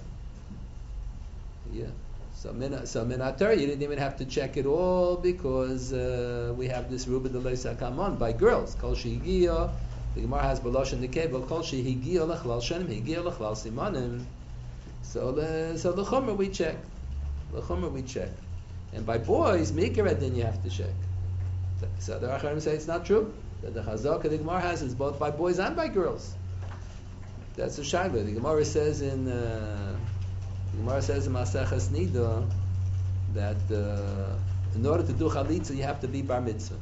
Yeah. So min so minater, you didn't even have to check it all, because uh, we have this Ruba Deleisa Kamon by girls. Kol shehigia, the Gemara has Balosh and Nekeba, Kol shehigia lechlal shanim, higia lechlal simanim. So the so the Chumra we check. The Chumra we check. And by boys, Mikra then you have to check. So the Acharim say it's not true. That the Chazaka the Gemara has is both by boys and by girls. That's a shayla. The Gemara says in uh, the Gemara says in Maseches Nida that uh, in order to do chalitza you have to be bar mitzvah.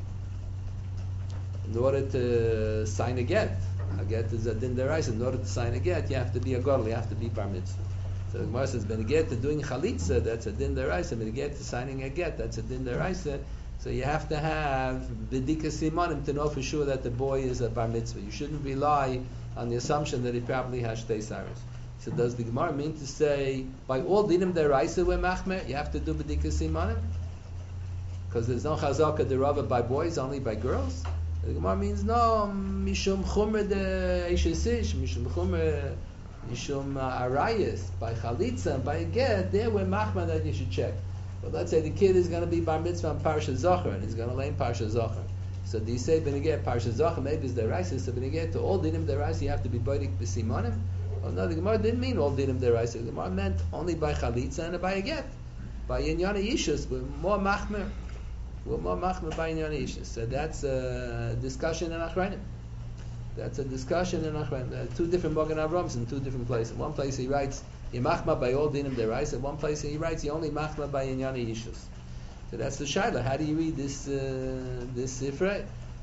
In order to sign a get, a get is a din deraisa. In order to sign a get, you have to be a gadol. You have to be bar mitzvah. So the Gemara says, "Ben get to doing chalitza, that's a din deraisa. Ben get to signing a get, that's a din deraisa." So you have to have b'dika simanim to know for sure that the boy is a bar mitzvah. You shouldn't rely on the assumption that he probably has shtei saris. So does the Gemara mean to say by all dinim deraisa we're machmer? You have to do b'dika simanim because there's no chazaka derava by boys, only by girls. The Gemara means no mishum chumer de ishesish, mishum chumer mishum arayis by chalitza and by a get. There we're machmer that you should check. But let's say the kid is going to be bar mitzvah on Parsha Zohar, and he's going to learn Parsha Zohar. So do you say Benegeh Parsha Zohar, maybe it's deraisa, so Benegeh to all dinim deraisa you have to be bodik b'simanim? Oh no, the Gemara didn't mean all dinim deraisa. The Gemara meant only by chalitza and by a get. By Inyana Yishus, we're more machmer. We're more machmer by Inyana Yishus. So that's a discussion in Achrayim. That's a discussion in Achrayim. There are two different Mogen Avrams in two different places. One place he writes, you machma by all dinim deraisa. One place he writes, you only machma by Inyana Yishus. So that's the shayla. How do you read this uh, this sifrei?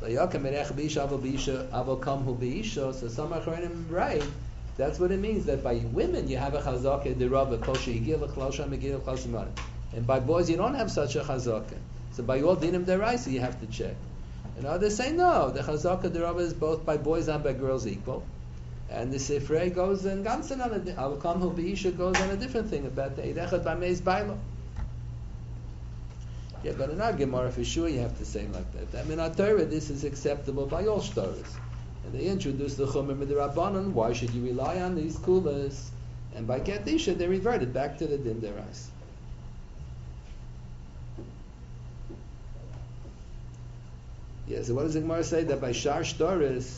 So some achronim write that's what it means, that by women you have a chazaka derava kol shehigia lechlal sham higia lechlal simanim, and by boys you don't have such a chazaka. So by all dinim deraisa you have to check. And others say no, the chazaka derava is both by boys and by girls equal. And the Sifrei goes and Gansen on a Al Kamhu Beisha goes on a different thing about the Eid Echad B'Meiz Bailo. Yeah, but in our Gemara for sure you have to say like that. I mean, our Torah, this is acceptable by all stories. And they introduced the Chumash with the Rabbanon. Why should you rely on these kulas? And by Kedisha, they reverted back to the Din Derais. Yeah, so what does the Gemara say? That by Shar Shtoris,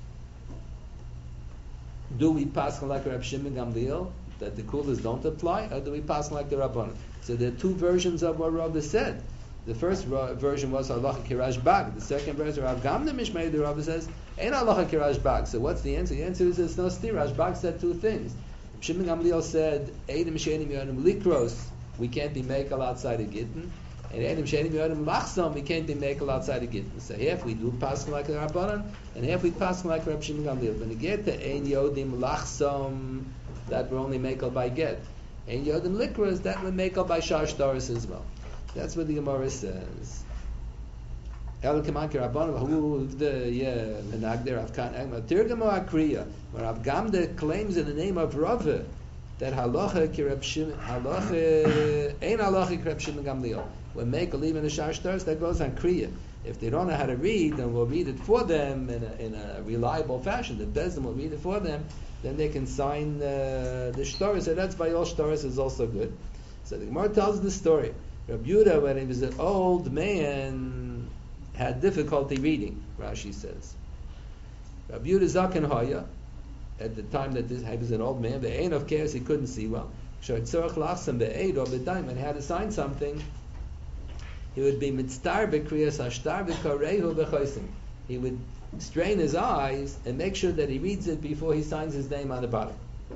do we pass like Reb Shimon Gamliel, that the kulas don't apply, or do we pass like the Rabbanon? So there are two versions of what Rabbi said. The first ra- version was Halacha Kirash Bag. The second version, Rav Gamna Mishmei, the Rabbi says, Ein Halacha Kirash Bag. So what's the answer? The answer is there's no stir. Rash Bag said two things. Shimon Gamliel said, Eidim Shenim Yonim Likros, we can't be makel outside of Gittin. And Eidim Shenim Yonim Lachsom, we can't be makel outside of Gittin. So half we do pass like the Rabbanon, and half we pass like Reb Shimon Gamliel. When you get to Ein Yodim Lachsom, that we're only makel by get. And Yodim Likros, that we make up by Shar Doris as well. That's what the Gemara says. El Kaman Rabban, who the yeah, Menagder Rav Kan Egma Tirgamo Akriya, where Rav Gamda claims in the name of Rava that halacha kirab shim halacha ein halacha kirab shim Gamliel. When make a leave in the Shar Doris, that goes on Kriya. If they don't know how to read, then we'll read it for them in a, in a reliable fashion. The Bezdin will read it for them. Then they can sign uh, the shtoris, and that's by all shtoris is also good. So the Gemara tells the story. Rabbi Yehuda, when he was an old man, had difficulty reading. Rashi says. Rabbi Yehuda Zaken Haya, at the time that this, he was an old man, the ain of chaos he couldn't see well. When he had to sign something, he would be mitztar b'kriyas hashtar b'karehu b'chosim. He would strain his eyes and make sure that he reads it before he signs his name on the bottom.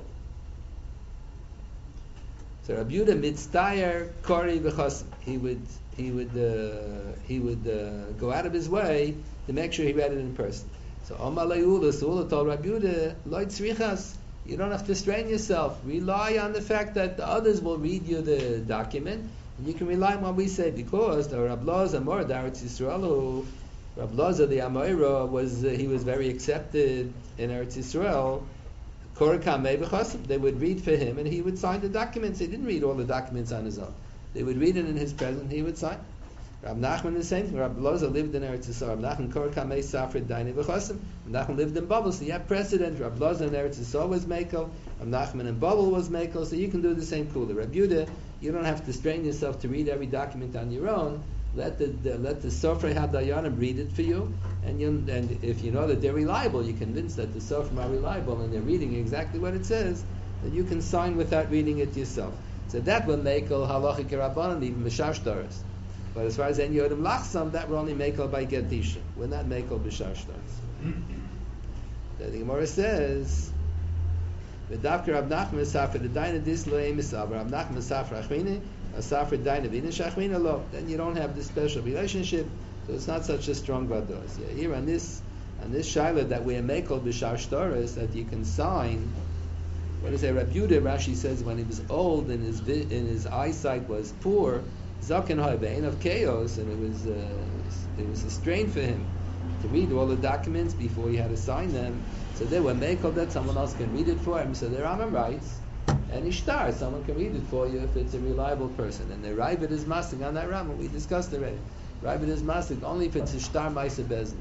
So Rabbi Yehuda mitztayer kari v'chosim. He would he would uh, he would uh, go out of his way to make sure he read it in person. So Omar Le'ula, so Ula told Rabbi Yehuda, Lo tzrichas, you don't have to strain yourself. Rely on the fact that the others will read you the document, and you can rely on what we say, because the Rabbi Loza Mor Daretz Yisrael, who Rabbi Loza the Amoira was uh, he was very accepted in Eretz Yisrael. They would read for him, and he would sign the documents. He didn't read all the documents on his own. They would read it in his presence. He would sign. Rabbi Nachman the same thing. Rabbi Loza lived in Eretz Yisrael. Rabbi Nachman Kor Kamei Safred Daini V'Chosim. Rabbi Nachman lived in Babel, so you have precedent. Rabbi Loza in Eretz Yisrael was Mekel. Rabbi Nachman in Babel was Mekel. So you can do the same kula. Rabbi Yehuda, you don't have to strain yourself to read every document on your own. Let the, the let the Sofrei Hadayanim read it for you, and you and if you know that they're reliable, you're convinced that the Sofrim are reliable and they're reading exactly what it says, then you can sign without reading it yourself. So that will make al halachic rabbanon even b'shar shtaris. But as far as any yodim lachsam, that will only make al by gedisha. We're not make al b'shar shtaris. The Gemara says, "V'davka Rav Nachman Safra the Daina dis lo emisav Rav Nachman Safra achmini Asafra Daina v'ina shachmina lo." Then you don't have this special relationship, so it's not such a strong vados. Yeah, here on this on this shaila that we are mekel b'shar shtaris, that you can sign. What is it? Rabbi Yehuda, Rashi says, when he was old and his vi- and his eyesight was poor, zaken ha'bein of chaos, and it was uh, it was a strain for him to read all the documents before he had to sign them. So they were mekel that someone else can read it for him. So the Rambam writes, and ishtar, someone can read it for you if it's a reliable person. And the Ravid is mastic on that Rambam. We discussed already. Ravid is mastic only if it's a shtar ma'aseh bezdin.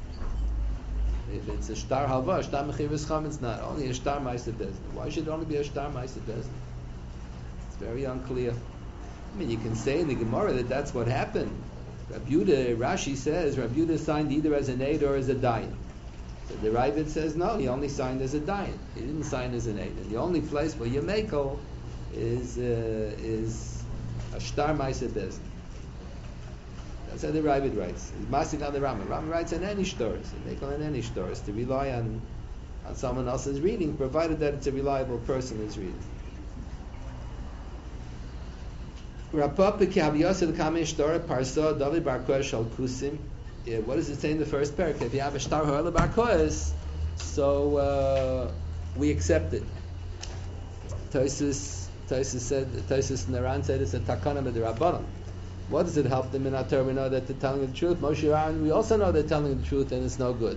If it's a shtar halva, shtar mechiras cham, it's not. Only a shtar ma'aseh bezdin. Why should it only be a shtar ma'aseh bezdin? It's very unclear. I mean, you can say in the Gemara that that's what happened. Rabbi Yehuda, Rashi says, Rabbi Yehuda signed either as an aid or as a dayan. So the Ravid says, no, he only signed as a dayan. He didn't sign as an aid. And the only place where you mekel is uh, is a shtar ma'aseh bezdin. That's how the Ravid writes. He's masking on the Rambam. Rambam writes on any shtaris. He mekel on any shtaris to rely on on someone else's reading, provided that it's a reliable person who's reading. What does it say in the first paragraph? If you have a shtar ha'ala bar kohes, so uh, we accept it. Tosis Tosis said, Tosis Naran said it's a takana b'derabbanan. What does it help them in our Torah? We know that they're telling the truth. Moshe Aaron, we also know they're telling the truth, and it's no good.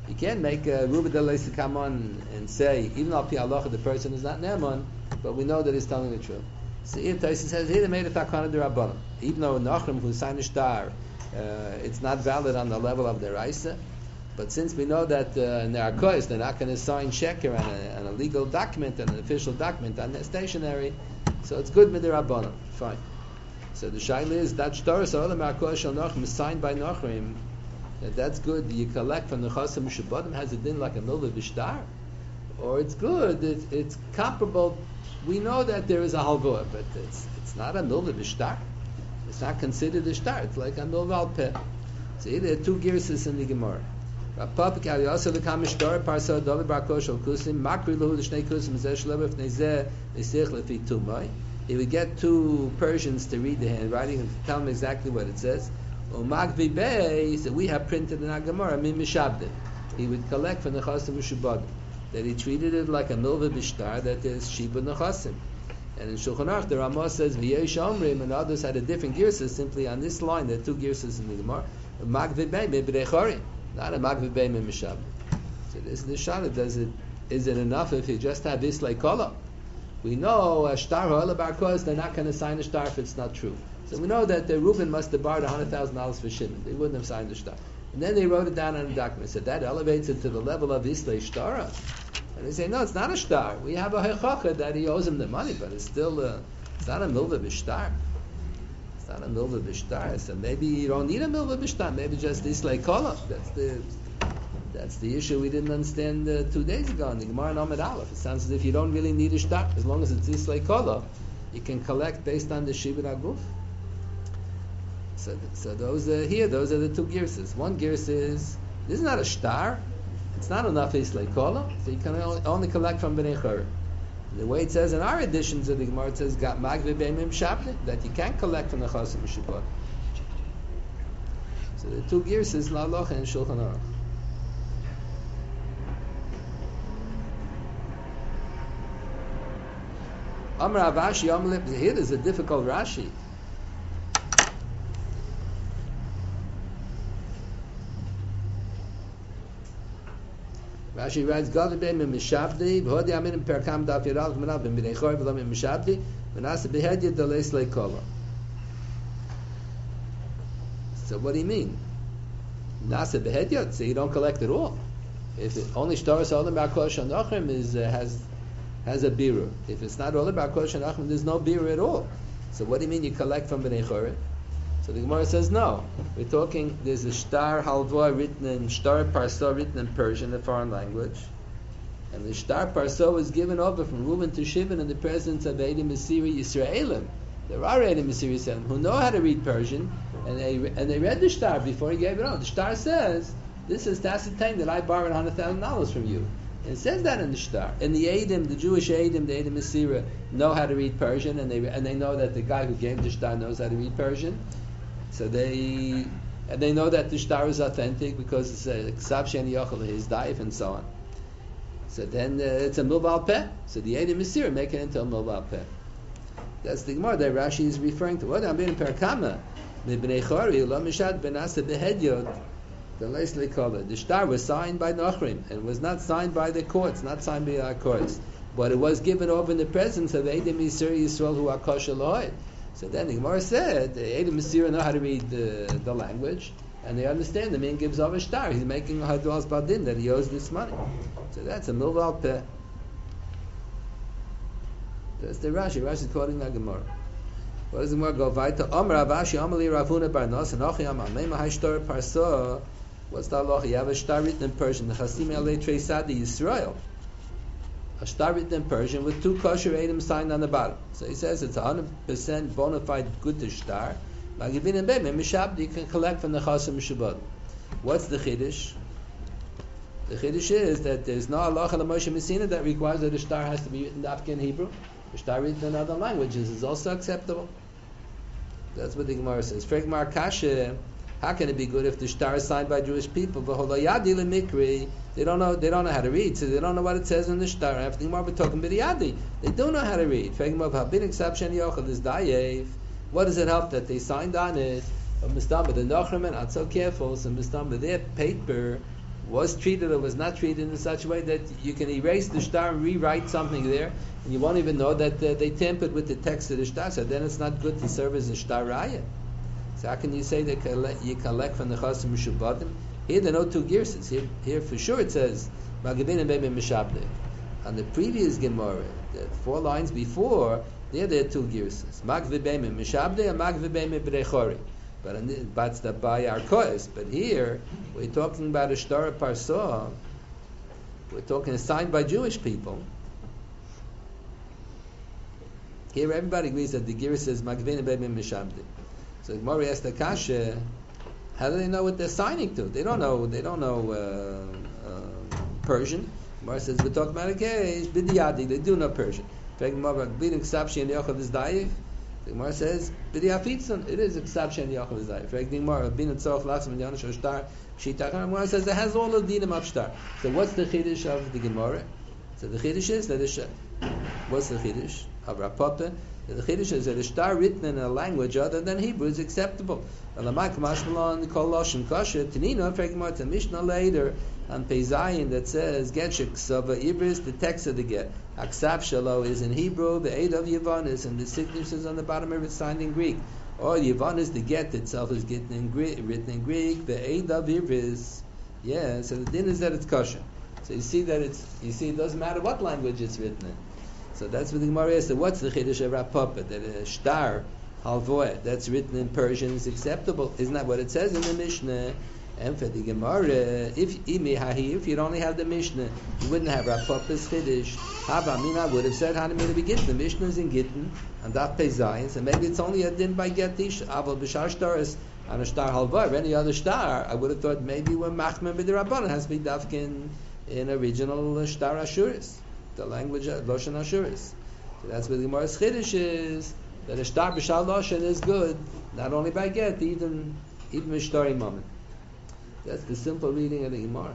You can't make a Ruba Delesi come on and say, even al pi halacha, the person is not Neman, but we know that he's telling the truth. So if Taisa says, here they made a takana de Rabbanim. Even though Nachrim, who signed a star, uh, it's not valid on the level of the Raisa, but since we know that uh, in their Akois, they're not going to sign sheker on a, on a legal document, on an official document, on stationary, so it's good with the Rabbanim. Fine. So the shaila is that shtaris olam ha'kosh shel Nachrim is signed by Nachrim. That's good. You collect from the Chasim Shabbatim has a din like a milva b'shtar, or it's good. It's, it's comparable. We know that there is a halva, but it's it's not a milva b'shtar. It's not considered a shtar. It's like a milva al peh. See, there are two girses in the Gemara. Rapapik al yasser lekam shtar parsa david bar kosh al kusim makri lahu l'shnei kusim zeh shlev ifnei zeh nisich lefi tumai. He would get two Persians to read the handwriting and to tell him exactly what it says. Umagvi Bey, so we have printed in our Gemara, Min Mishabdin. He would collect from the Chasim Shabbatim. That he treated it like a milva bishtar, that is Shiba Nechasim. And in Shulchan Aruch, the Ramah says, V'yesh Omrim, and others had a different girsa, simply on this line, there are two girsas in the Gemara. Magvi Bey, Min B'rei not a Magvi Bey, Min Mishabdin. So this is the Shalat, does it, is it enough if you just have this like Kola? We know a shtar ha'olah bar koz, they're not going to sign a shtar if it's not true. So we know that the Reuben must have borrowed one hundred thousand dollars for Shimon. They wouldn't have signed the shtar. And then they wrote it down on a document. So that elevates it to the level of Islay Shtara. And they say, no, it's not a shtar. We have a hechacha that he owes him the money, but it's still, uh, it's not a milva b'shtar. It's not a milva b'shtar. So maybe you don't need a milva b'shtar. Maybe just Islay kola. That's the... That's the issue we didn't understand uh, two days ago in the Gemara and Amid Aleph. It sounds as if you don't really need a shtar. As long as it's Islay Kola, you can collect based on the Shibud HaGuf. So, so those are here, those are the two girsas. One girsa is, this is not a shtar. It's not enough Islay Kola, so you can only, only collect from Bnei Chor. The way it says in our editions of the Gemara, it says, Gat Magvi Beimim Shabli, that you can't collect from the Chasim Shabbat. So the two girsas, La'alocha and Shulchan Aruch. Amar Avashi Amalip, here is a difficult Rashi. Rashi writes, God be me mishavdi, v'hodi amin perkam daf yiral v'manav v'mirechor v'lo me mishavdi, v'nasa behedya d'leis leikova. So what do you mean? Nasa behedya, so you don't collect at all. If it, only shtaras olam b'akosh anachrim is uh, has has a birur. If it's not all about Kodesh and Achim, there's no birur at all. So what do you mean you collect from Bnei Choreh? So the Gemara says no. We're talking, there's a shtar halva written in, shtar parsa written in Persian, a foreign language. And the shtar parsa was given over from Reuben to Shimon in the presence of Eidim Asiri Yisraelim. There are Eidim Asiri Yisraelim who know how to read Persian, and they and they read the shtar before he gave it over. The shtar says, this is to ascertain that I borrowed one hundred thousand dollars from you. And it says that in the shtar. And the Eidim, the Jewish Eidim, the Eidim Asira, know how to read Persian, and they and they know that the guy who gave the shtar knows how to read Persian. So they and they know that the shtar is authentic because it's a Ksav Sheni Yochel, his daif, and so on. So then uh, it's a Milval Peh. So the Eidim Asira make it into a Milval Peh. That's the Gemara that Rashi is referring to. What I'm being Perkama, Mibnei Chori, Lo Mishad Benasa Behedyot. The shtar was signed by Nachrim and was not signed by the courts, not signed by our courts, but it was given over in the presence of Eidim Yisrael Yisrael who are kosher lo'ed. So then the Gemara said the Eidim Yisrael know how to read the, the language and they understand the man gives over shtar. He's making a hadras badin that he owes this money. So that's a milval peh. That's the Rashi. Rashi is quoting the Gemara. What does the Gemara go weiter? Amar Avashi Amali Ravuna Barnos and Achi Amar Meima Hayshtar Parsa. What's the halacha? You have a shtar written in Persian. The Chasim Alei Treisadi Yisrael. A shtar written in Persian with two kosher Eidim signed on the bottom. So he says it's a hundred percent bona fide good to shtar. You can collect from the Chasim Shabbat. What's the chiddush? The chiddush is that there's no halacha l'Moshe Messina that requires that the shtar has to be written in Hebrew. The shtar written in other languages is also acceptable. That's what the Gemara says. Frek Mar Kasha. How can it be good if the shtar is signed by Jewish people? They don't know. They don't know how to read, so they don't know what it says in the shtar. After the Gemara talking b'riyadi, they do know how to read. What does it help that they signed on it? But the Nachrim are not so careful, so Mistamba their paper was treated or was not treated in such a way that you can erase the shtar and rewrite something there, and you won't even know that uh, they tampered with the text of the shtar, so then it's not good to serve as a shtar raya. So how can you say that you collect from the chasim mishubadim? Here there are no two girses. Here, here for sure it says magavin and bebe mishabde. On the previous Gemara, the four lines before, there there are two girses. Magvi bebe mishabde and magvi bebe brechori. But in the, that's the by our kois. But here we're talking about a shtar parsah. We're talking assigned by Jewish people. Here everybody agrees that the gira says magvin bebe mishabde. So the Gemara asked the kasha, how do they know what they're signing to? They don't know. They don't know uh, uh, Persian. Gemara says we're talking about a case b'diyadi. They do know Persian. The Gemara says b'diyafitzon. It is ksab and yachav is daif. The Gemara bin tzorch lachsim and yanish shtar shitachar. Gemara says it has all of the dinim of shtar. So what's the chiddush of the Gemara? So the chiddush is that it's, what's the chiddush of Rav Papa? The chiddush is that a shtar written in a language other than Hebrew is acceptable. And the Mishnah later on Peizayin that says get sheksava ibris, the text of the get. Aksav shalo is in Hebrew, the aid of Yavanis, and the signatures on the bottom of it signed in Greek. Or Yavanis, the get itself is written in Greek, written in Greek. The aid of ibris, yeah. So the din is that it's kosher. So you see that it's you see it doesn't matter what language it's written in. So that's what the Gemara is. So what's the chiddush of Rav Papa? That a shtar halvoy that's written in Persian is acceptable. Isn't that what it says in the Mishnah? And for the Gemara, if if you'd only have the Mishnah, you wouldn't have Rav Papa's chiddush. Haba, I mean, I would have said Hanami to Gittin. The Mishnah is in Gittin and that pays Zion. So maybe it's only a din by Getish. Aval b'shar shtar is on a shtar halvoy. Or any other shtar, I would have thought maybe when machmir b'dirabbanan has to be dafkin in original shtar ashuris, the language of Loshan Ashuris. So that's where the Gemara's chiddush is, that a shtar b'shal Loshan is good, not only by get, even even mishtari moment. That's the simple reading of the Gemara.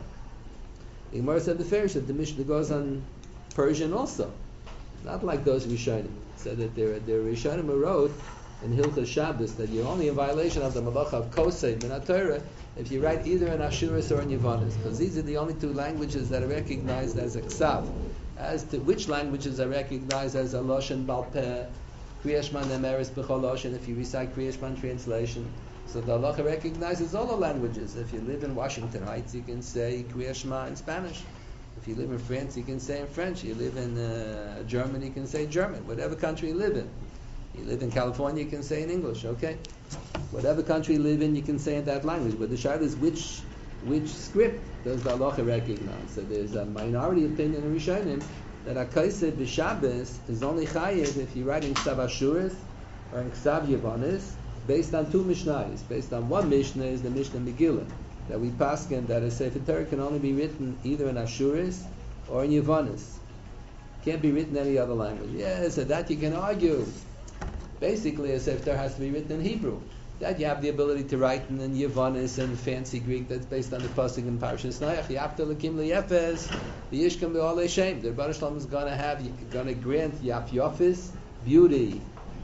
The Gemara said the Farish that the Mishnah goes on Persian also, not like those Rishonim. Said that there there are Rishonim who wrote in Hilchos Shabbos that you're only in violation of the Malacha of Kosei Min HaTorah if you write either in Ashuris or in Yavanis, because these are the only two languages that are recognized as a Ksav. As to which languages are recognized as a Loshen Balpeh, Kriyashman Emeris B'chol Loshen, if you recite Kriyashman translation. So the halacha recognizes all the languages. If you live in Washington Heights, you can say Kriyashma in Spanish. If you live in France, you can say in French. You live in uh, Germany, you can say German. Whatever country you live in. You live in California, you can say in English, okay? Whatever country you live in, you can say in that language. But the shayla is which which script does the halacha recognize? So there's a minority opinion in Rishonim that a kaiseh b'Shabbos is only chayiv if you write in Ksav Ashuris or in Ksav Yavanis, based on two Mishnahs. Based on one Mishnah is the Mishnah Megillah, that we paskin that a Sefer Torah can only be written either in Ashuris or in Yavanis. Can't be written in any other language. Yes, so that you can argue. Basically, a Sefer Torah has to be written in Hebrew. That you have the ability to write in Yavanis and fancy Greek that's based on the pasuk in Parashas Noach. Yapta Lakim Leyefes, the Yishkam Be'olei Shem. The Rebbe Shalom is going to have, going to grant Yap Yofis, beauty,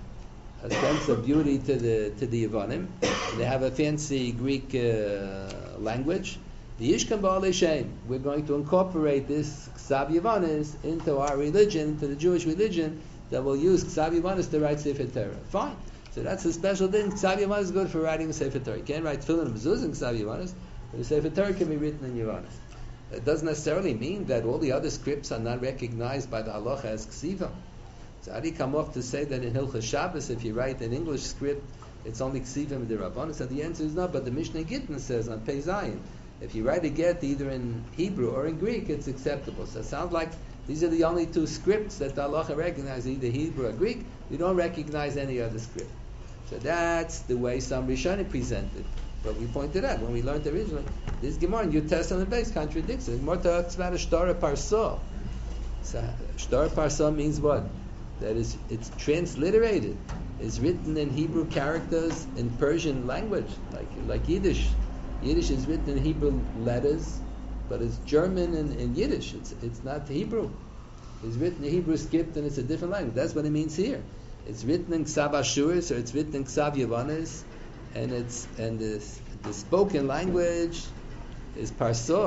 a sense of beauty to the to the Yavanim. They have a fancy Greek uh, language. The Yishkam Ba'alei Shem. We're going to incorporate this Ksav Yavanis into our religion, into the Jewish religion, that will use Ksav Yavanis to write Sefer Torah. Fine. So that's a special thing. Ksav Yavanis is good for writing Sefer Torah. You can't write Tefillin and Mezuzah in Ksav Yavanis, but the Sefer Torah can be written in Yavanis. It doesn't necessarily mean that all the other scripts are not recognized by the halacha as Ksiva. So how do you come off to say that in Hilchos Shabbos, if you write an English script, it's only Ksivim D'Rabbanan? So the answer is no, but the Mishnah Gittin says on Pei Zayin, if you write a get either in Hebrew or in Greek, it's acceptable. So it sounds like these are the only two scripts that the halacha recognizes, either Hebrew or Greek. You don't recognize any other script. So that's the way some Rishonim presented. But we pointed out, when we learned originally, this Gemara in New Testament base contradicts it. The Gemara talks about a Shtar Parsah. So Shtar Parsah means what? That is, it's transliterated. It's written in Hebrew characters in Persian language, like like Yiddish. Yiddish is written in Hebrew letters, but it's German and, and Yiddish. It's it's not Hebrew. It's written in Hebrew script and it's a different language. That's what it means here. It's written in Ksav Ashuris or it's written in Ksav Yavanis, and it's and the the spoken language is Parsah.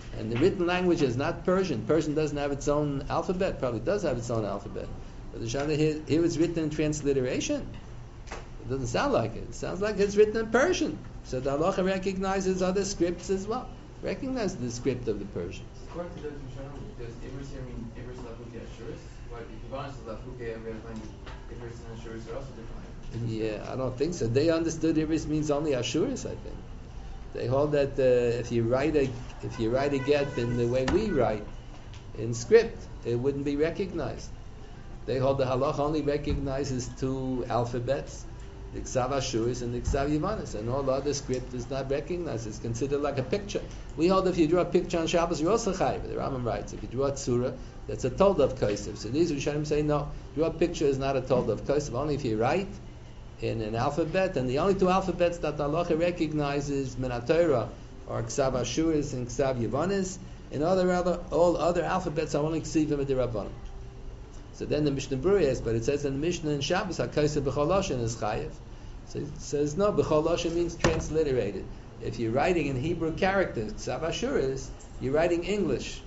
And the written language is not Persian. Persian doesn't have its own alphabet. Probably does have its own alphabet. But the Shana here, here it's written in transliteration. It doesn't sound like it. It sounds like it's written in Persian. So the halacha recognizes other scripts as well. Recognizes the script of the Persians. According to those Rishonim, does Ivris here mean Ivris Lafuke Ashuris? Why, if Yavanis is Lafuke, every other language, Ivris and Ashuris are also different languages. Yeah, I don't think so. They understood Ivris means only Ashuris, I think. They hold that uh, if you write a if you write a get in the way we write in script, it wouldn't be recognized. They hold the halach only recognizes two alphabets, the Ksav Ashuris and the Ksav Yavanis, and all other script is not recognized. It's considered like a picture. We hold if you draw a picture on Shabbos, you're also chayiv. The Rambam writes if you draw a tzura, that's a told of kaisav. So these Rishonim say no, draw a picture is not a told of kaisav. Only if you write in an alphabet, and the only two alphabets that the halacha recognizes min haTorah are Ksav Ashuris and Ksav Yavanis. In other, other all other alphabets are only Ksivim D'Rabbanan. So then the Mishnah Berurah is, but it says in the Mishnah in Shabbos HaKaisa B'chol Lashon is chayiv. So it says no, B'chol Lashon means transliterated. If you're writing in Hebrew characters, Ksav Ashuris, you're writing English.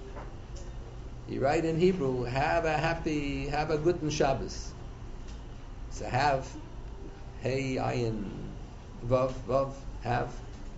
You write in Hebrew, have a happy, have a guten Shabbos. So have Hey, Ayin, Vav, Vav, have,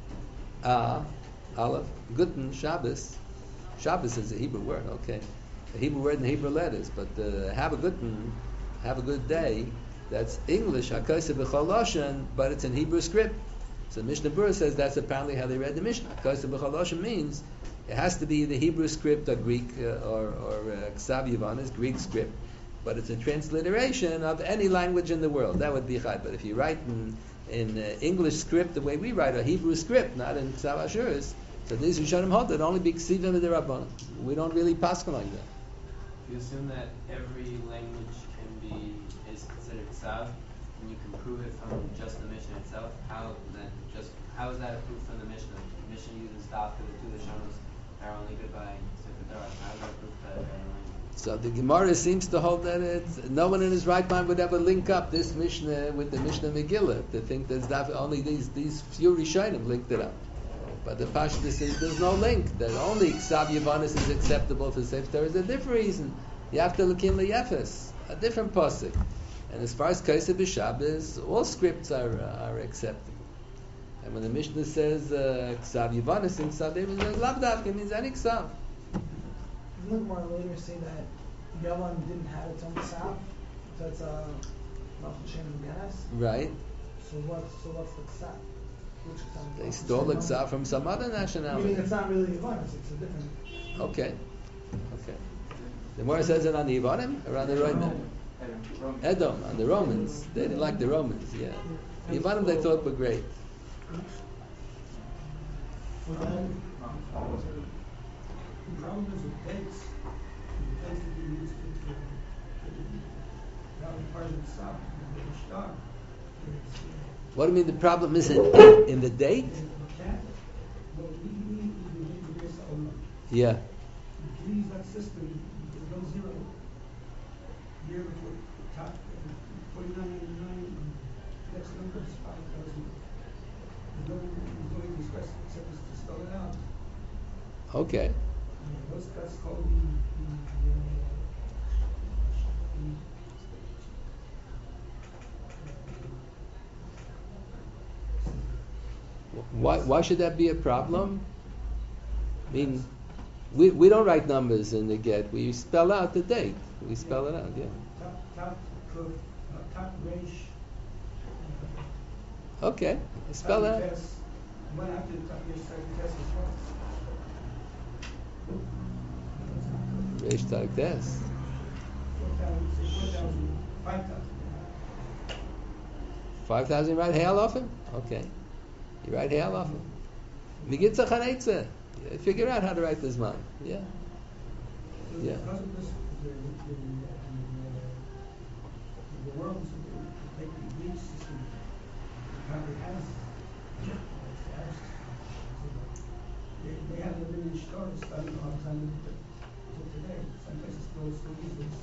Ah, Aleph, Guten, Shabbos. Shabbos is a Hebrew word, okay. A Hebrew word in the Hebrew letters, but uh, have a Guten, have a good day, that's English, HaKaisa B'chol Lashon, but it's in Hebrew script. So Mishnah Berurah says that's apparently how they read the Mishnah. HaKaisa B'chol Lashon means it has to be the Hebrew script or Greek, uh, or, or uh, Ksav Yavanis, Greek script. But it's a transliteration of any language in the world. That would be chayv. But if you write in, in uh, English script the way we write, or Hebrew script, not in Ksav Ashuris, so these Rishonim hold it only be Ksivim D'Rabbanan. We don't really paskin like that. You assume that every language can be is considered Ksav, and you can prove it from just the Mishnah itself. How then just how is that a proof from the Mishnah? The Mishnah uses Daf for the two Rishonos are only good by Sefer Torah. How is that a proof that every language? So the Gemara seems to hold that it's, no one in his right mind would ever link up this Mishnah with the Mishnah Megillah to think there's that only these these few Rishonim linked it up. But the Pashtus says there's no link. That only Ksav Yavanis is acceptable for Sefer Torah is a different reason. You have to look in Leyefes, a different pasuk. And as far as Kaisa B'Shabbos, all scripts are uh, are acceptable. And when the Mishnah says uh, Ksav Yavanis and Ksav Yavanis, Lav Dafka means any Ksav. Doesn't the Gemara later say that Yavan didn't have its own sound? So it's a Malchut Shem and Ganas. Right. So what? So what's the ksav? Which ksav? They stole the ksav from some other nationality. Meaning it's not really Yavan. It's, it's a different. Okay. Okay. The Gemara says it on the Yevanim or on the Roman? Edom, on the Romans. They didn't like the Romans. Yeah. The Yevanim they thought were great. The problem is with dates, the dates that you use to, to, to part of the south, the star. What do you mean the problem is in, in the date? Yeah. Use that system, there's no zero. Year before top forty-nine eighty-nine, next number is five thousand. There's no, there's no English question except to spell it out. Okay. What's that's called the, the, the Why why should that be a problem? I mean, we we don't write numbers in the get. We spell out the date. We spell it out. Yeah. top, top, uh, top range. Okay. Spell out. One after the top range second test as well. Reish Tarik Des. Five thousand. Right hail off him. Okay. You write hail off him. Migitza Chanetza. Figure out how to write this man. Yeah. Yeah. Because of this, the, the, the, the world is like the Greek system probably has. They, they have the lineage story studying all the time until today. Some places still still use this.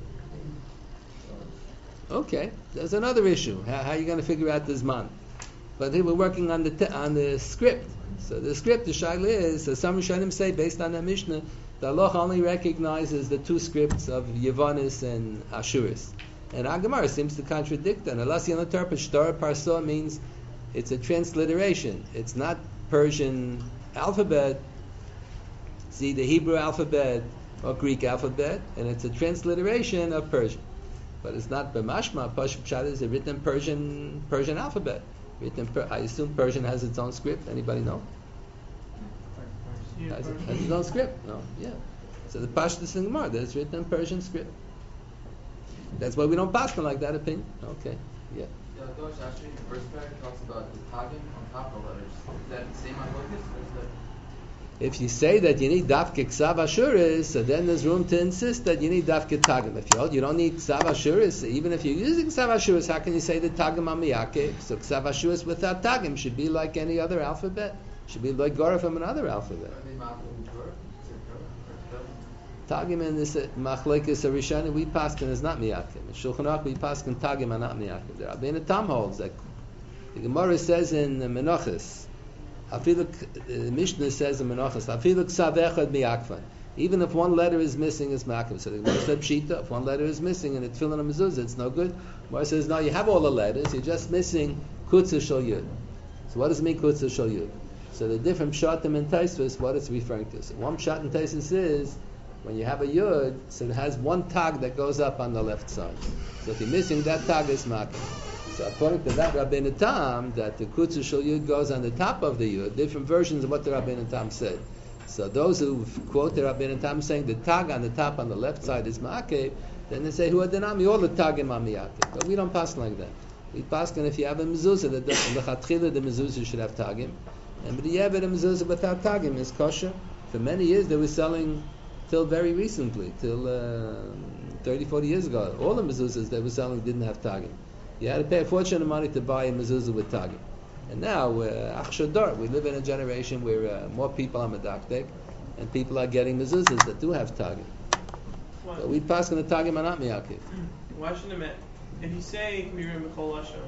Okay. There's another issue. How, how are you going to figure out this man? But here we're working on the te- on the script. So the script, the shaila is, so some Rishonim say, based on the Mishnah, the halacha only recognizes the two scripts of Yavanis and Ashuris. And our Gemara seems to contradict that. Unless you interpret Shtar Parsa means it's a transliteration. It's not Persian alphabet. It's either Hebrew alphabet or Greek alphabet, and it's a transliteration of Persian. But it's not b'mashma. Pashut Pshat is a written Persian Persian alphabet. Written per, I assume Persian has its own script. Anybody know? Yeah, Has, it, Persian. has its own script? No. Yeah. So the Pashtus in Gemara, that's written in Persian script. That's why we don't pass them like that opinion. Okay. Yeah. Yeah, Dosh, actually, in the first paragraph talks about the tagging on top of letters. Is that the same on Lucas, or is that? If you say that you need dafke ksav ashuris, so then there's room to insist that you need dafke tagim. If you hold you don't need ksav ashuris, even if you're using ksav ashuris, how can you say the tagim on miyake? So ksav ashuris without tagim should be like any other alphabet. Should be like Gora from another alphabet. Are they mouth and Torah? Tagim in this machlekes arishani we paskin is not miyakim. In Shulchan Aruch we paskin tagim are not miyakim. The Rabbeinu Tam holds that the Gemara says in Menachos, afilu the Mishnah says in Menachos, afilu ksav echad miyakvan. Even if one letter is missing, it's miyakim. So the Gemara said pshita. If one letter is missing and it's filling a mezuzah, it's no good. The Gemara says no, you have all the letters. You're just missing kutzah shel yud. So what does it mean kutzah shel yud? So the different pshatim and taisvus, what it's referring to. So one pshat and taisvus is when you have a yud, so it has one tag that goes up on the left side. So if you're missing that tag, is makim. So according to that Rabbeinu Tam, that the kutzah shel yud goes on the top of the yud, different versions of what the Rabbeinu Tam said. So those who quote the Rabbeinu Tam saying the tag on the top on the left side is makim, then they say, hu adenami, all the tagim are miyakim. But we don't pass like that. We pass, and if you have a mezuzah, the lechatchila the mezuzah should have tagim. And but you have a mezuzah without tagim is kosher. For many years they were selling, till very recently, till uh, thirty, forty years ago, all the mezuzahs they were selling didn't have tagim. You had to pay a fortune of money to buy a mezuzah with tagim. And now, uh, achshadar, we live in a generation where uh, more people are medakdek, and people are getting mezuzahs that do have tagim. Why, But we pass on the tagim are not miyakiv. why shouldn't it? If you say it can be written b'chol lashon,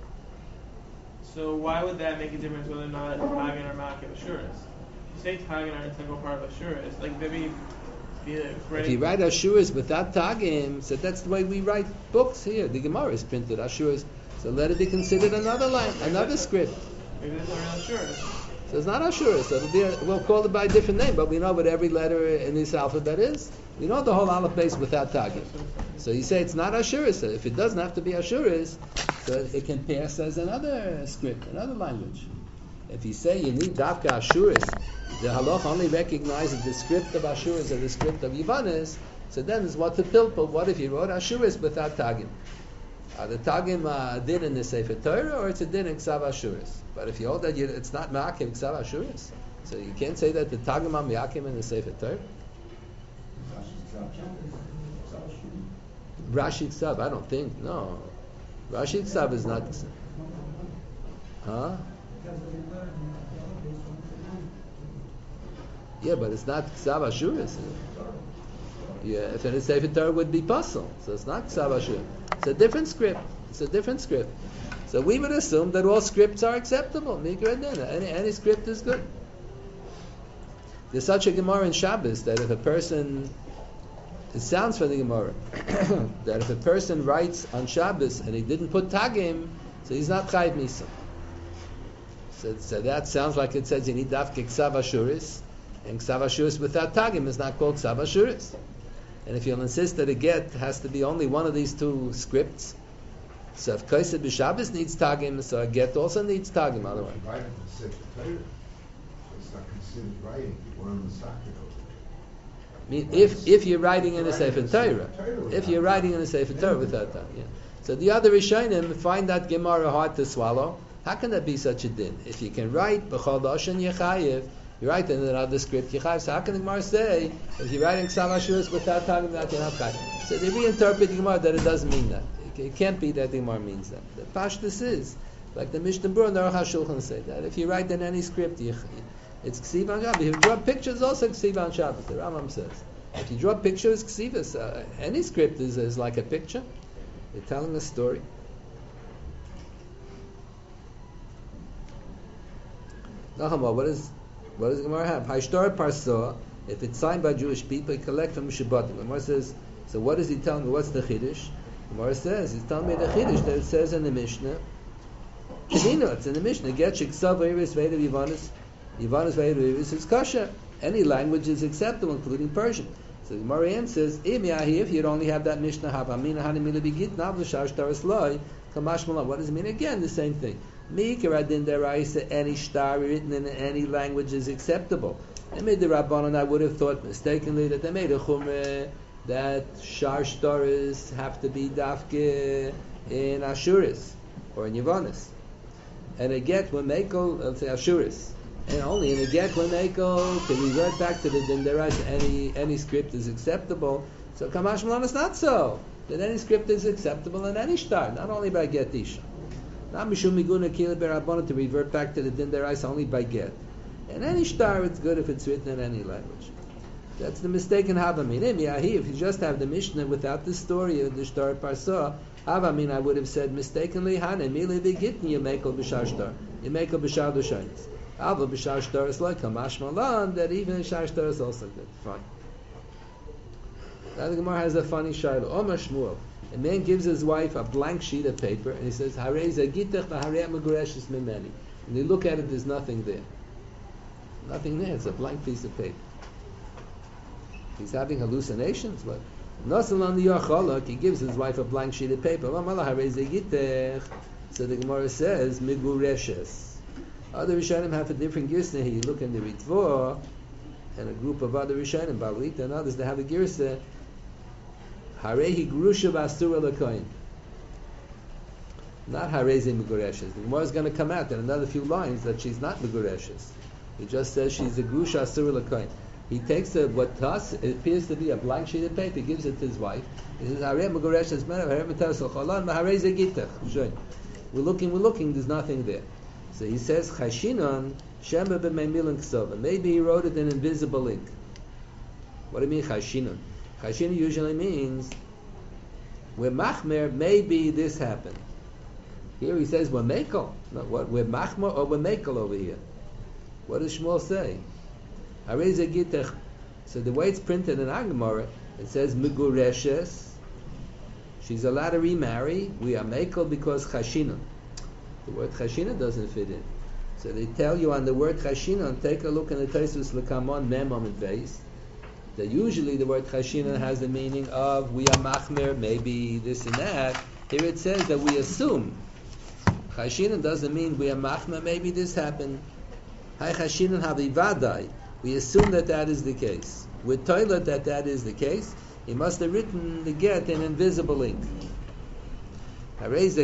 so why would that make a difference whether or not Hagen or Makiv assurance? If you say Hagen are an integral part of assurance, like maybe If you write ashuras without tagim, so that's the way we write books here. The Gemara is printed ashuras, so let it be considered another line, another script. Maybe that's not real assurance. So it's not ashuras. So it'll be a, we'll call it by a different name, but we know what every letter in this alphabet is. We know the whole aleph base without tagim. So you say it's not ashuras. So if it doesn't have to be ashuras, so it can pass as another script, another language. If you say you need dafka ashuras, the halach only recognizes the script of ashuras or the script of yivanis, so then it's what to pilpul. What if you wrote ashuras without tagim? Are the tagim uh, din in the Sefer Torah or it's a din in ksav ashuras? But if you hold that you, it's not ma'akim ksav ashuras, so you can't say that the tagim are ma'akim in the Sefer Torah. Rashi ksav, I don't think, no. Rashi ksav is not ksav. Huh? Yeah, but it's not ksav ashuras. Yeah, if it is Sefer Torah, it would be puzzle. So it's not ksav ashuras. It's a different script. It's a different script. So we would assume that all scripts are acceptable. Any, any script is good. There's such a Gemara in Shabbos that if a person, it sounds from the Gemara, that if a person writes on Shabbos and he didn't put tagim, so he's not chayiv misa. So, so that sounds like it says you need dafke ksav ashuris, and ksav ashuris without tagim is not called ksav ashuris. And if you'll insist that a get has to be only one of these two scripts, so if Kaised B'Shabbos needs tagim, so a get also needs tagim. Otherwise, Writing the Sefer Torah, so it's not considered writing. You want the socket over I mean, if if you're writing in a Sefer Torah, if you're writing in a Sefer Torah without tagim, yeah. So the other Rishonim find that Gemara hard to swallow. How can that be such a din? If you can write b'chol lashon yechayev, you write in another script yechayev. So how can the Gemara say if you're writing ksav ashuras without tagim that you're not chayev? So they reinterpret the Gemara that it doesn't mean that. It can't be that the Gemara means that. The pashtus is like the Mishnah Berurah and the Aruch HaShulchan say that if you write in any script, you, it's ksiv on Shabbos. If you draw pictures, also ksiv on Shabbos. The Rambam says if you draw pictures, ksivas. Uh, any script is, is like a picture. You're telling a story. Nachama, what is what does the Gemara have? Hayshtar Parsa, if it's signed by Jewish people, you collect from Shabbatim. The Gemara says, so what is he telling me? What's the Chiddush? The Gemara says, he's telling me the Chiddush that it says in the Mishnah. Kedina, it's in the Mishnah. Get Shiksav Eiris Veda Yivanis, Yivanis Veda Eiris is kosher. Any language is acceptable, including Persian. So the Gemara answers, if you'd only have that Mishnah, Havamina Hanimila Bigit, Navlashash Taras Loi, Kamash Malam. What does it mean? Again, the same thing. Mikaradin Deraisa, any star written in any language is acceptable. They made the Rabbanon, I would have thought mistakenly that they made a Chumrah that Shar Shtaris have to be Dafke in Ashuris or in Yavanis. And a get when Mako, let's say Ashuris. And only in a get when Mako can revert back to the Din Deraisa, any any script is acceptable. So Kamash Malam is not so. That any script is acceptable in any star, not only by get Isha. Not Mishum Miguna Kila Berabbanah to revert back to the Din Deraisa only by get. In any star, it's good if it's written in any language. That's the mistaken Havamin. If you just have the Mishnah without the story of the Shtar Parsa, Havamin, I would have said mistakenly, Hane Mili Begitni Yemeko B'Shar Shtar, Yemeko B'Shar Doshanis. Alva B'Shar Shtar is like Kamash Malan, that even in Shar Shtar is also good. Fine. Now the Gemara has a funny shayla. Omar Shmuel. A man gives his wife a blank sheet of paper and he says, Harei Zagitach v'harei Megureshes Mimeni. And you look at it, there's nothing there. Nothing there, it's a blank piece of paper. He's having hallucinations, but Nasalan the Yachalak, he gives his wife a blank sheet of paper. So the Gemara says, Megureshes. Other Rishonim have a different girsa here. You look in the Ritva, and a group of other Rishonim, Balita and others, they have a girsa, Harehi Grusha Basura Lakoin. Not Hareze Megureshes. The Gemara is going to come out in another few lines that she's not Megureshes. He just says she's a Grusha Asura Lakoin. He takes a, what to us it appears to be a blank sheet of paper, gives it to his wife. He says, Harei Megureshes Mena, Harei Metas Ocholan, Hareze Gitach. We're looking, we're looking, there's nothing there. So he says, Chashinon, Shemba b'meimilin ksova. Maybe he wrote it in invisible ink. What do you mean, Chashinon? Chashinon usually means, we're machmer, maybe this happened. Here he says, we're mekel. No, what, we're machmer or we're mekel over here? What does Shmuel say? Harei Gitach. So the way it's printed in Agamara, it says, Megureshes. She's allowed to remarry. We are mekel because Chashinon. The word Chashina doesn't fit in. So they tell you on the word Chashina, take a look in the Taisus Lekamon Memam and Beis, that usually the word Chashina has the meaning of we are machmer, maybe this and that. Here it says that we assume. Chashina doesn't mean we are machmer, maybe this happened. Hai Chashina havivadai. We assume that that is the case. With toilet that that is the case, he must have written the get in invisible ink. So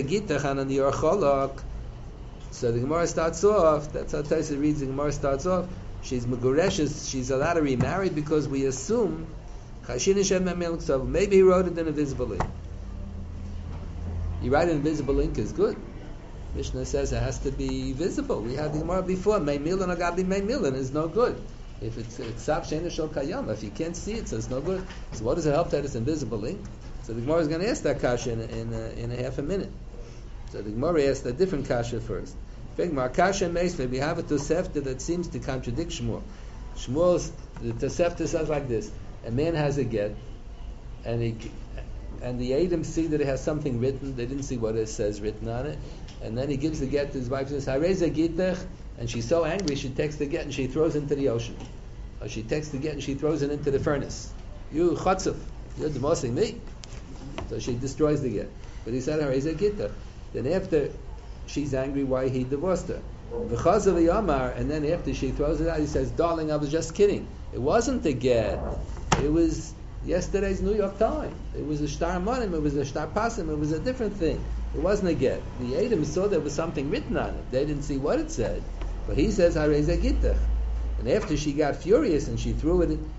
the Gemara starts off, that's how Taisa reads the Gemara starts off, she's Megureshes, she's allowed to remarry because we assume maybe he wrote it in invisible ink. You write in invisible ink is good. Mishnah says it has to be visible. We had the Gemara before, Meimilin agabi Meimilin is no good. If it's Ksav Sheina Shel Kayam, if you can't see it, so it's no good. So what does it help that it's invisible ink? So the Gemara is going to ask that kasha in, in, a, in a half a minute. So the Gemara asked a different kasha first. Figmar kasha meis, we have a Tosefta that seems to contradict Shmuel. Shmuel's, the Tosefta says like this, a man has a get, and he, and the Adam see that it has something written, they didn't see what it says written on it, and then he gives the get to his wife and says, Harei Gitach, and she's so angry she takes the get and she throws it into the ocean. Or she takes the get and she throws it into the furnace. You chatzuf, you're divorcing me. So she destroys the get. But he said, Harei Gitach. Then after she's angry why he divorced her. V'chazav Yamar, and then after she throws it out, he says, darling, I was just kidding. It wasn't the get. It was yesterday's New York Times. It was a shtar manim, it was a shtar pasim, it was a different thing. It wasn't a get. The Adam saw there was something written on it. They didn't see what it said. But he says, Harei Gitach. And after she got furious and she threw it in,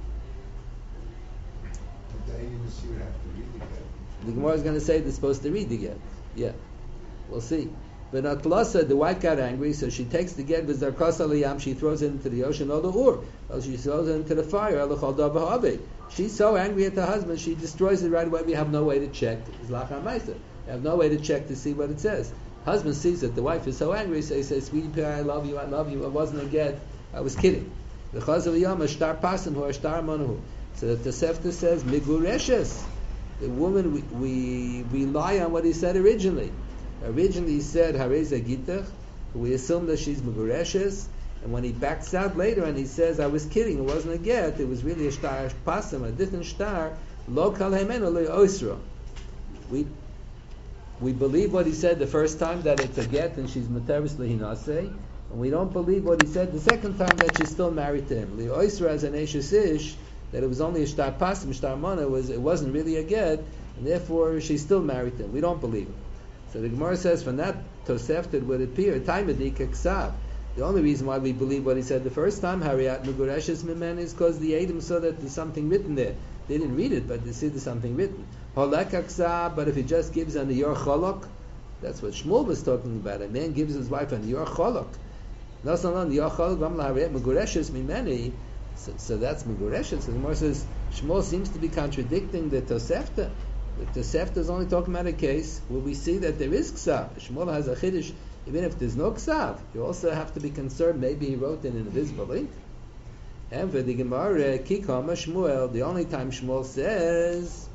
But the Adam is would have to read the get. the Gemara is going to say they're supposed to read the get. Yeah. We'll see. But Atlasa, the wife got angry, so she takes the get with Zarkasa Liyam, she throws it into the ocean, or the Ur, or she throws it into the fire, or the Chaldar B'Ha'aveh. She's so angry at the husband, she destroys it right away. We have no way to check. It's Lachar Maisa. We have no way to check to see what it says. Husband sees that the wife is so angry, so he says, "Sweetie pie, I love you, I love you. It wasn't a get. I was kidding." The Chaz of Yom Shtar Pasim Hu Shtar Manu. So that the Tosefta says Migureshes. The woman we, we rely on what he said originally. Originally he said Hareza Gitach. We assume that she's Migureshes. And when he backs out later and he says, I was kidding, it wasn't a get, it was really a shtar pasim, a different shtar, lo kal hemenu lo oisro. We we believe what he said the first time, that it's a get and she's materis lehinase, and we don't believe what he said the second time, that she's still married to him. Li oisro as an eshes ish, that it was only a shtar pasim, shtar mana, it, was, it wasn't really a get, and therefore she's still married to him. We don't believe it. So the Gemara says, from that Tosefta it would appear, taimedik eksav. The only reason why we believe what he said the first time, Hariyat Megureshes Mimen, is because the Adam saw that there's something written there. They didn't read it, but they see there's something written. Holek Aksa, but if he just gives an Yor Cholok, that's what Shmuel was talking about. A man gives his wife an Yor Cholok. No, so no, the Yor Cholok, Vamla Hariyat Megureshes Mimeni, so, so that's Megureshes. So the Gemara says, Shmuel seems to be contradicting the Tosefta. The Tosefta is only talking about a case where we see that there is Ksav. Shmuel has a Chiddush. Even if there's no ksav, you also have to be concerned. Maybe he wrote in an invisible ink. And for the Gemara, Kikama Shmuel, the only time Shmuel says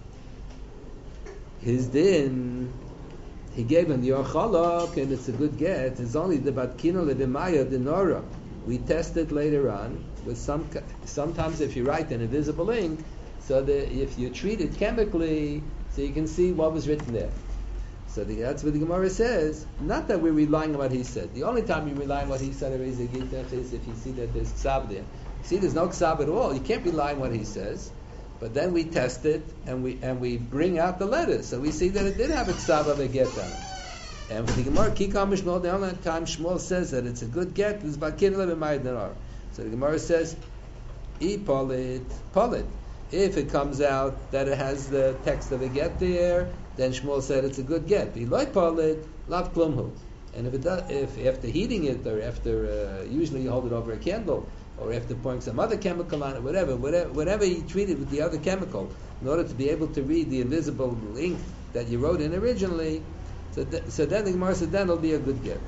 his din, he gave him the Orchalok, and it's a good get. It's only the Batkino Levimaya Dinora. We tested later on with some. Sometimes if you write in invisible ink, so that if you treat it chemically, so you can see what was written there. So the, that's what the Gemara says. Not that we're relying on what he said. The only time you rely on what he said is if you see that there's ksav there. See, there's no ksav at all. You can't rely on what he says. But then we test it and we and we bring out the letters, so we see that it did have a ksav of a get on it. And for the Gemara, Kikam Shmuel, the only time Shmuel says that it's a good get is Bakin Levimaydanar. So the Gemara says, E polit, polit. If it comes out that it has the text of a get there, then Shmuel said it's a good get. V'loi polit, lav klumhu. And if it does, if after heating it, or after uh, usually you hold it over a candle, or after pouring some other chemical on it, whatever, whatever, whatever you treated with the other chemical, in order to be able to read the invisible ink that you wrote in originally, so, th- so then the Gemara said then it'll be a good get.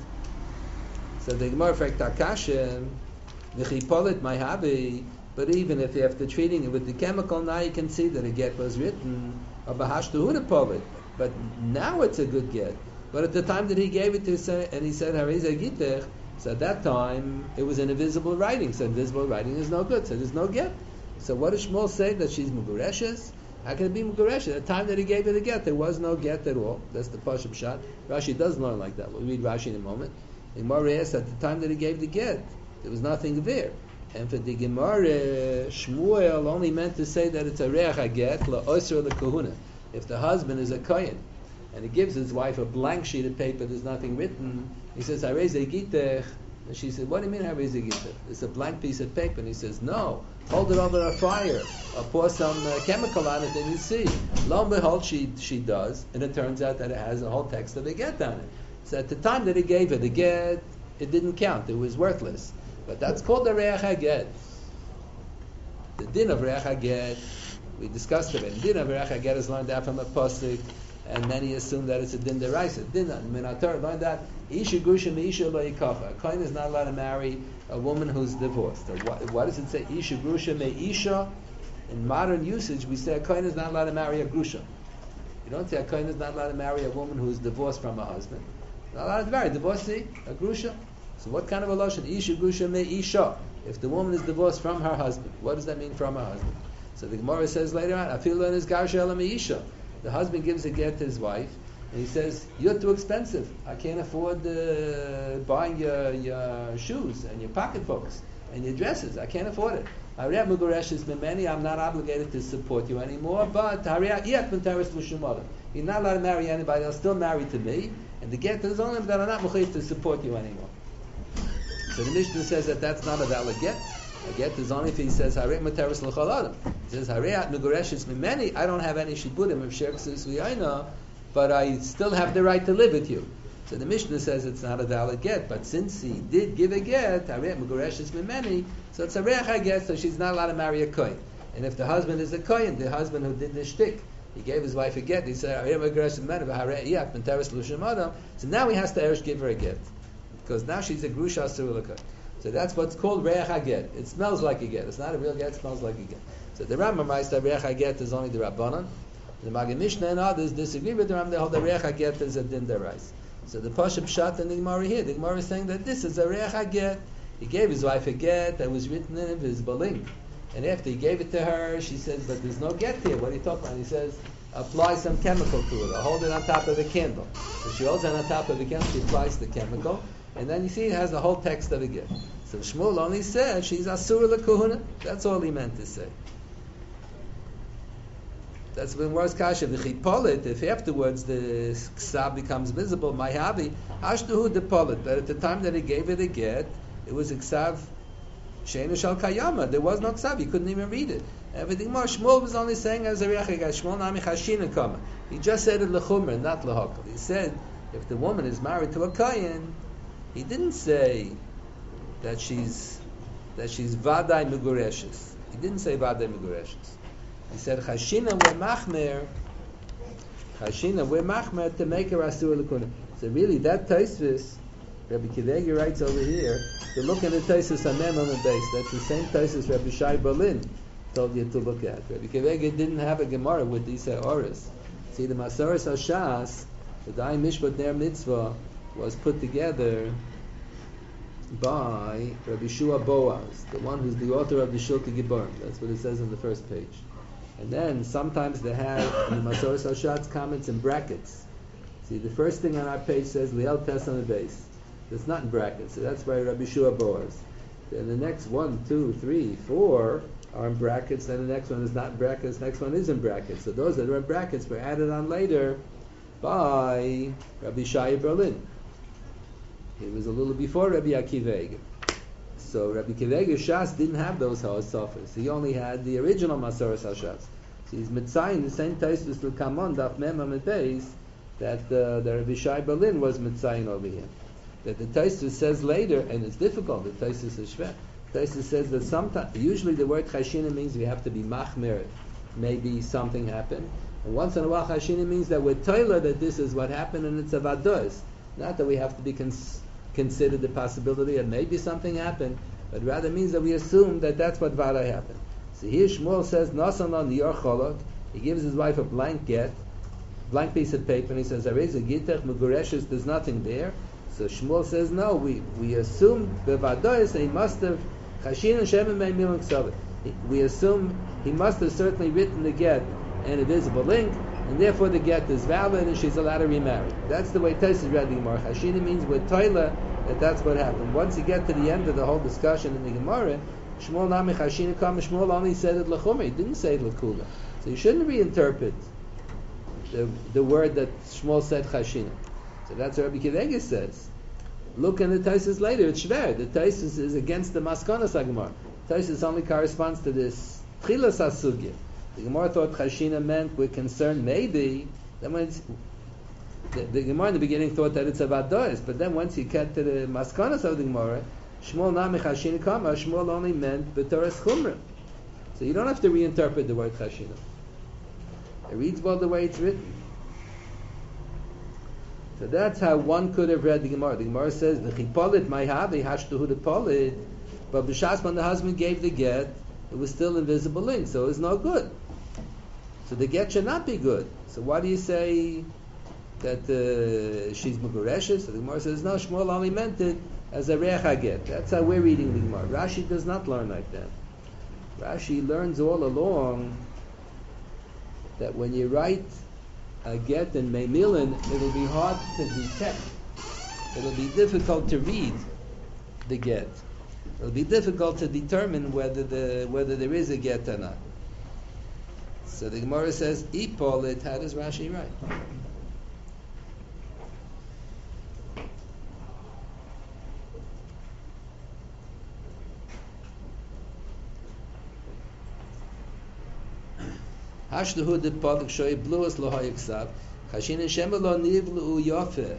So the Gemara fact takashem, v'chi polit my habi. But even if after treating it with the chemical, now you can see that a get was written, or bahashtuhuda polit. But now it's a good get. But at the time that he gave it to say, and he said hareza gitech, so at that time it was an invisible writing. So invisible writing is no good. So there's no get. So what does Shmuel say, that she's mugureshes? How can it be mugureshes? At the time that he gave it a get, there was no get at all. That's the Pashup shot. Rashi does learn like that. We'll read Rashi in a moment. The Gemara asks, at the time that he gave the get, there was nothing there. And for the Gemara, Shmuel only meant to say that it's a reach haget la osra la kahuna. If the husband is a kohen and he gives his wife a blank sheet of paper, there's nothing written, he says hareza gitech, and she said, what do you mean hareza gitech? It's a blank piece of paper, and he says, no, hold it over a fire, or pour some uh, chemical on it, and you see. Lo and behold, she she does, and it turns out that it has a whole text of a get on it. So at the time that he gave her the get, it didn't count; it was worthless. But that's called the Reach HaGet. The din of Reach HaGet, we discussed it. The din of Reach HaGet is learned out from a pasuk, and then he assumed that it's a din deraisa. Din Minator learned that Isha Gusha Meisha Lo Yikafa. A kohen is not allowed to marry a woman who's divorced. Or what, what does it say? Isha Gusha Meisha. In modern usage, we say a kohen is not allowed to marry a grusha. You don't say a kohen is not allowed to marry a woman who's divorced from a husband. Not allowed to marry a divorcee, a grusha. So what kind of a lashon? Isha gusha me isha. If the woman is divorced from her husband, what does that mean from her husband? So the Gemara says later on, afilu is garsha ela me isha. The husband gives a get to his wife, and he says, "You're too expensive. I can't afford uh, buying your, your shoes and your pocketbooks and your dresses. I can't afford it. Hariyat muguresh is mimeni. I'm not obligated to support you anymore. But hariyat iyat menteres l'shumada. You're not allowed to marry anybody else. Still married to me, and the get is only that I'm not mechuyev to support you anymore." So the Mishnah says that that's not a valid get. A get is only if he says Harei Materis L'chol Adam. He says Harei Megureshes Mimeni. I don't have any shibudim of Sheksus V'Yaina, but I still have the right to live with you. So the Mishnah says it's not a valid get. But since he did give a get, Harei Megureshes Mimeni, so it's a reach get. So she's not allowed to marry a kohen. And if the husband is a kohen, the husband who did the shtick, He gave his wife a get. He said, so now he has to Eresh give her a get. Because now she's a Grusha Surulaka. So that's what's called Reach HaGet. It smells like a get. It's not a real get, it smells like a get. So the Rambam writes that Reach HaGet is only the Rabbanan. The Maggid Mishnah and others disagree with the Rambam. They hold that Reach HaGet is a Din Derais. So the Pashup Pshat and the Gemara here, the Gemara is saying that this is a Reach HaGet. He gave his wife a get that was written in his baling. And after he gave it to her, she says, but there's no get here. What are you talking about? He says, apply some chemical to it, or hold it on top of the candle. So she holds it on top of the candle, she applies the chemical, and then you see it has the whole text of a get. So Shmuel only said she's Asura L'Kuhuna. That's all he meant to say. That's when words kasha v'chipolit. If afterwards the ksab becomes visible, my habi hashtuhu depolit. But at the time that he gave it a get, it was a ksav sheinu shal kayama. There was no ksav. He couldn't even read it. Everything more. Shmuel was only saying as a reachig. Shmuel nami chashina kama. He just said it lechumer, not lehakol. He said if the woman is married to a kayin, he didn't say that she's that she's vaday megureshes. He didn't say vaday megureshes. He said chashina we machmer, chashina we machmer to make her asur l'kuna. So really, that Tosfos, Rabbi Kivegi writes over here. To look at the Tosfos on Mem on the base. That's the same Tosfos Rabbi Shai Berlin told you to look at. Rabbi Kivegi didn't have a Gemara with these oras. See, the Masoros Hashas, the Dai Mishpat Ner Mitzvah, was put together by Rabbi Shua Boaz, the one who's the author of the Shulchan Gibborim. That's what it says on the first page. And then sometimes they have in the Masoros Hashat's comments in brackets. See, the first thing on our page says Liel Tes on the base. It's not in brackets, so that's by Rabbi Shua Boaz. Then the next one, two, three, four are in brackets. Then the next one is not in brackets. The next one is in brackets. So those that are in brackets were added on later by Rabbi Shai Berlin. He was a little before Rabbi Akiva. So Rabbi Akiva Shas didn't have those Ha'asafas. He only had the original Masoros Hashas. So he's mitzayin the same Tosfos l'kamon daf mem amid beis that uh, the Rabbi Shai Berlin was mitzayin over here. That the Tosfos says later, and it's difficult. The Tosfos is shver. Tosfos says that sometimes, usually the word chashina means we have to be machmer. Maybe something happened. And once in a while, chashina means that we're toiler that this is what happened, and it's a vados. Not that we have to be cons- consider the possibility that maybe something happened, but rather means that we assume that that's what vada happened. So here Shmuel says, Nasan on the Cholok, he gives his wife a blank get, blank piece of paper, and he says, Areza Gitech Megureshes, there's nothing there. So Shmuel says, no, we, we assume Bevadois that he must have Chashin and Shem and Milan Ksavit. We assume he must have certainly written the get and a visible link, and therefore the get is valid and she's allowed to remarry. That's the way Tosfos read the Gemara. Chashina means with toilet that that's what happened. Once you get to the end of the whole discussion in the Gemara, Shmuel Nami Chashina Kam, Shmuel only said it l'chumah. He didn't say it l'kula. So you shouldn't reinterpret the the word that Shmuel said Chashina. So that's what Rabbi Kivegi says. Look in the Tosfos later. It's shver. The Tosfos is against the Maskonas HaGemara. Tosfos only corresponds to this Tchilas HaSugya. The Gemara thought Chashina meant we're concerned maybe. Then when it's, the, the Gemara in the beginning thought that it's about dois, but then once you get to the Maskanas of the Gemara, Shmuel Nami Chashina Kama, Shmuel only meant B'Toras Chumra. So you don't have to reinterpret the word Chashina. It reads well the way it's written. So that's how one could have read the Gemara. The Gemara says, V'chipolit ma'havi hashtuhu depolit, but b'shas when the husband gave the get, it was still invisible link, so it was no good. So the get should not be good. So why do you say that uh, she's Megureshes? So the Gemara says, no, Shmuel only meant it as a Reach get. That's how we're reading the Gemara. Rashi does not learn like that. Rashi learns all along that when you write a get in Meimilin, it'll be hard to detect. It'll be difficult to read the get. It'll be difficult to determine whether the whether there is a get or not. So the Gemara says, Ipolit, how does Rashi write? Hashluhu de Polik Shoy Bluas Lohoyiksav, Hashin and Shemelo Nivlu Yofe.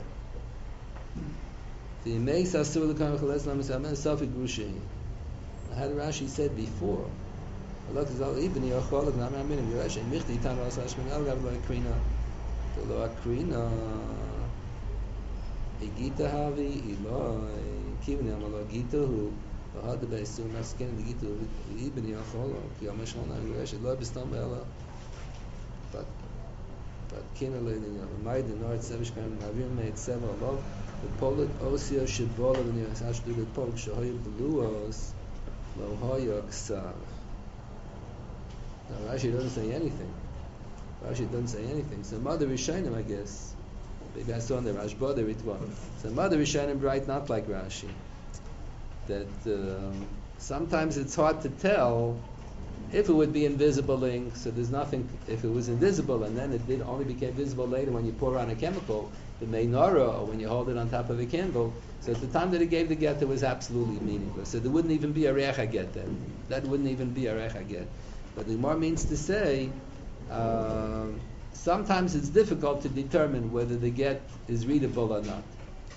The Meis Asur Lekam Chales Lamis Amen Safi Grushi. How Rashi said before Look, it's all even your cholok. Now I'm in your Rashi. Michti tan ras hashmin al gav lo akrina. To lo akrina. Igita havi iloi. Kivni amalo gita hu. Had the base soon as skin the gita even your cholok. Yomesh lo na your Rashi. Lo bistam ela. But but kina leiding of a maid in North Sevishkan Navim made several love. The Polit Osio Shibola in the Ashdu the Pog Shahoy Bluos Lo Hoyok Sav. Now Rashi doesn't say anything. Rashi doesn't say anything. So Mother Rishonim, I guess. Maybe I saw in the Rashba there it was. So Mother Rishonim write not like Rashi. That um, sometimes it's hard to tell if it would be invisible ink, so there's nothing, if it was invisible and then it did only became visible later when you pour on a chemical, the menorah, or when you hold it on top of a candle, so at the time that it gave the get, it was absolutely meaningless. So there wouldn't even be a recha get then. That wouldn't even be a recha get. But the Gemara means to say, uh, sometimes it's difficult to determine whether the get is readable or not.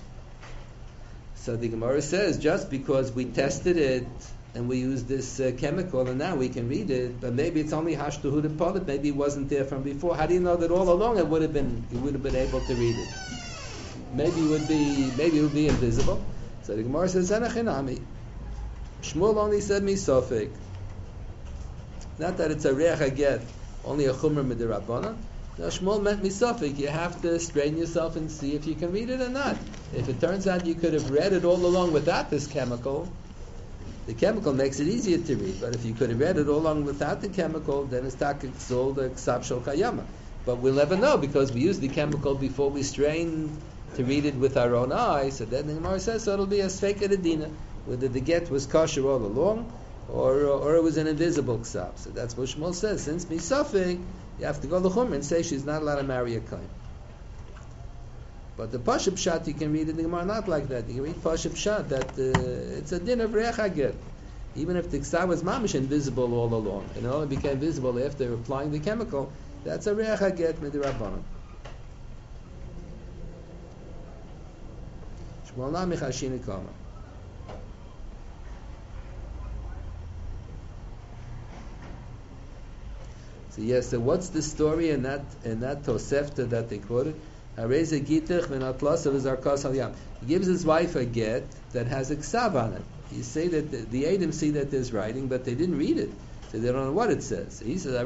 So the Gemara says, just because we tested it, and we use this uh, chemical, and now we can read it. But maybe it's only hashtuhu to polit. Maybe it wasn't there from before. How do you know that all along it would have been? You would have been able to read it. Maybe it would be. Maybe it would be invisible. So the Gemara says, "Zenachinami." Shmuel only said misofik. Not that it's a reach get, only a chumer midirabana. Now Shmuel meant misofik. You have to strain yourself and see if you can read it or not. If it turns out you could have read it all along without this chemical, the chemical makes it easier to read, but if you could have read it all along without the chemical, then it's takikzol the ksav shel kayama. But we'll never know because we use the chemical before we strain to read it with our own eyes. So then the Gemara says, so it'll be a sfeika dedina, whether the get was kosher all along, or or it was an invisible ksav. So that's what Shmuel says. Since misafik, you have to go to Chumr and say she's not allowed to marry a kohen. But the Pashup Pshat, you can read in the Gemara not like that. You can read Pashup Pshat that uh, it's a din of Recha get. Even if the Ksav was mamish invisible all along, and it only became visible after applying the chemical, that's a Recha get midirabbanan. Shmuel na michashini kama. So yes, so what's the story in that in that Tosefta that they quoted? He gives his wife a get that has a ksav on it. You say that the, the Edom see that there's writing, but they didn't read it, so they don't know what it says. He says,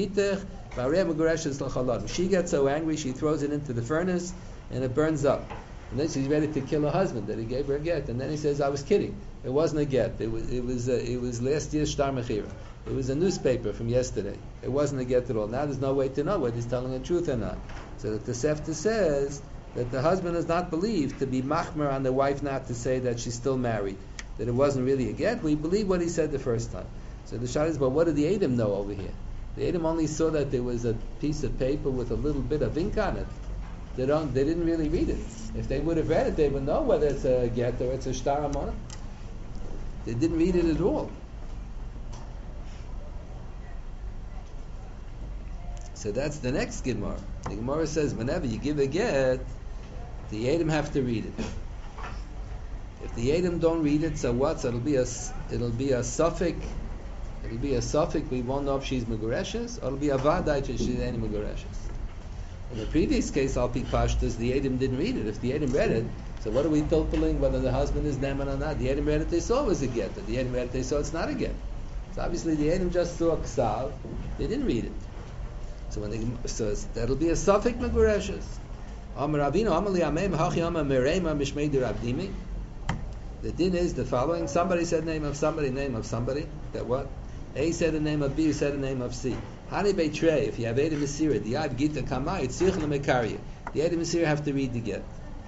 she gets so angry, she throws it into the furnace, and it burns up. And then she's ready to kill her husband that he gave her a get. And then he says, I was kidding. It wasn't a get. It was it was, uh, it was last year's Shtar Mechira. It was a newspaper from yesterday. It wasn't a get at all. Now there's no way to know whether he's telling the truth or not. So the Tosefta says that the husband is not believed to be machmer on the wife not to say that she's still married, that it wasn't really a get. We believe what he said the first time. So the shot is, but what did the Edom know over here? The Edom only saw that there was a piece of paper with a little bit of ink on it. They don't. They didn't really read it. If they would have read it, they would know whether it's a get or it's a shtar amona. They didn't read it at all. So that's the next Gemara. The Gemara says whenever you give a get, the Edom have to read it. If the Edom don't read it, so what? So it'll be a it'll be a suffix. It'll be a suffix. We won't know if she's megureshes, or it'll be a vadai if she's any megureshes. In the previous case, Al Pi Pashtus, the Edom didn't read it. If the Edom read it, so what are we pilpulling whether the husband is neman or not? The Edom read it, they saw it was a get. But the Edom read it, they saw it's not a get. So obviously the Edom just saw ksav, they didn't read it. So when they, so that'll be a suffix megureshes. Amar Rabino Amali Amem Hachi Amar Merema Mishmei Rabdimi. The din is the following: somebody said the name of somebody, name of somebody. That what? A said the name of B, who said the name of C. Hani Beitrei, if you have Edom Mesira, the Yad Gita Kamai, it's Tzich Lemekariya. The Edom Mesira have to read the get.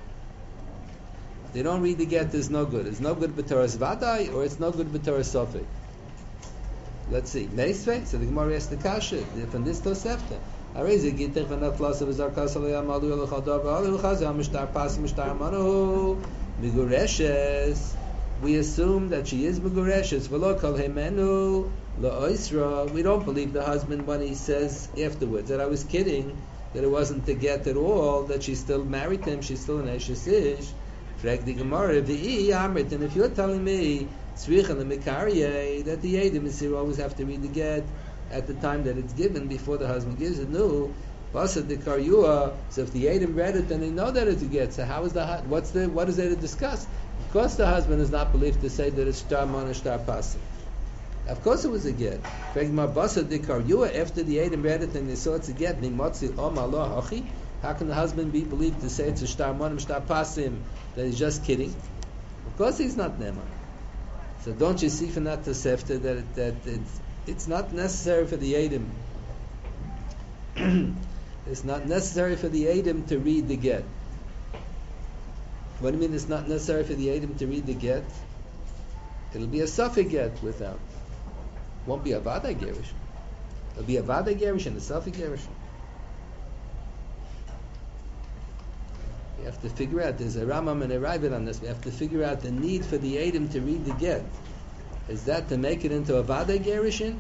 If they don't read the get, there's no good. It's no good b'Torah Vadai, or it's no good b'Torah Sofik. Let's see. Meisvei, so the Gemara asks the Kasha, from this Tosefta. Arezi Gita V'nat Lasav Zar Kasal Yamalu Elchadav Alu Chazal Mishtar Pas Mishtar Manu Migureshes. We assume that she is Megureshes. V'lo kol hemenu la'oisra. We don't believe the husband when he says afterwards that I was kidding, that it wasn't the get at all, that she's still married to him, she's still an Eshes Ish. Frag the Gemara, v'i amrit, and if you're telling me tzricha lemikariye that the Eidim is here always have to read the get at the time that it's given before the husband gives it. No, basa de karyua. So if the Eidim read it, then they know that it's a get. So how is the hu- what's the what is there to discuss? Of course, the husband is not believed to say that it's shtar mana shtar pasim. Of course, it was a get. Frag mar basa de karyua. After the Eidim read it and they saw it's a get, nimotzi om Allah hachi. How can the husband be believed to say it's a shtar mana shtar pasim? That he's just kidding. Of course, he's not neman. So don't you see from that Tosefta that that it's it's not necessary for the Eidim. It's not necessary for the Eidim to read the get. What do you mean it's not necessary for the Eidim to read the get? It'll be a Safek get without. Won't be a Vada Gerish. It'll be a Vada Gerish and a Safek Gerish. We have to figure out, there's a Ramam and a Ravid on this, we have to figure out the need for the Eidim to read the get. Is that to make it into a Vada Gerishin?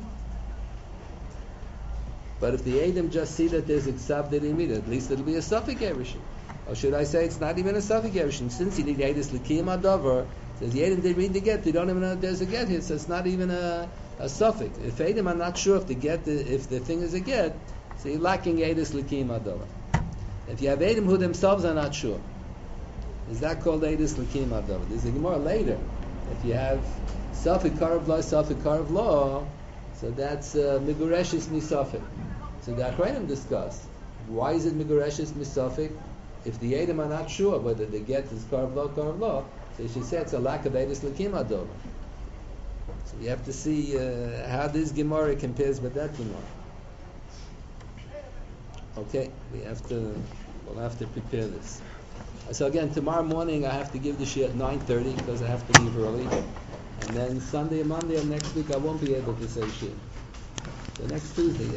But if the Eidim just see that there's a Ksav, they didn't read it, at least it'll be a Safek Gerishin. Or should I say it's not even a Safek Gerishin? Since he did Eidis L'Kiyam Adover, says the Eidim did read the get, they don't even know if there's a get here, so it's not even a, a Safek. If Eidim are not sure if the get, if the thing is a get, so you're lacking Eidis L'Kiyam Adover. If you have Eidim who themselves are not sure, is that called Eidis L'Kiyam Adover? There's a Gemara later. If you have Safek Karav Law, Safek Karav Law, so that's Migureshis Misafek. So the Achrayim discussed, why is it Migureshis Misafek? If the Eidim are not sure whether the get is Karav Law, Karav Law, so you should say it's a lack of Eidis L'Kiyam Adover. So you have to see uh, how this Gemara compares with that Gemara. Okay, we have to, we'll have to prepare this. So again, tomorrow morning I have to give the shir at nine thirty because I have to leave early. And then Sunday and Monday of next week I won't be able to say shir. So next Tuesday.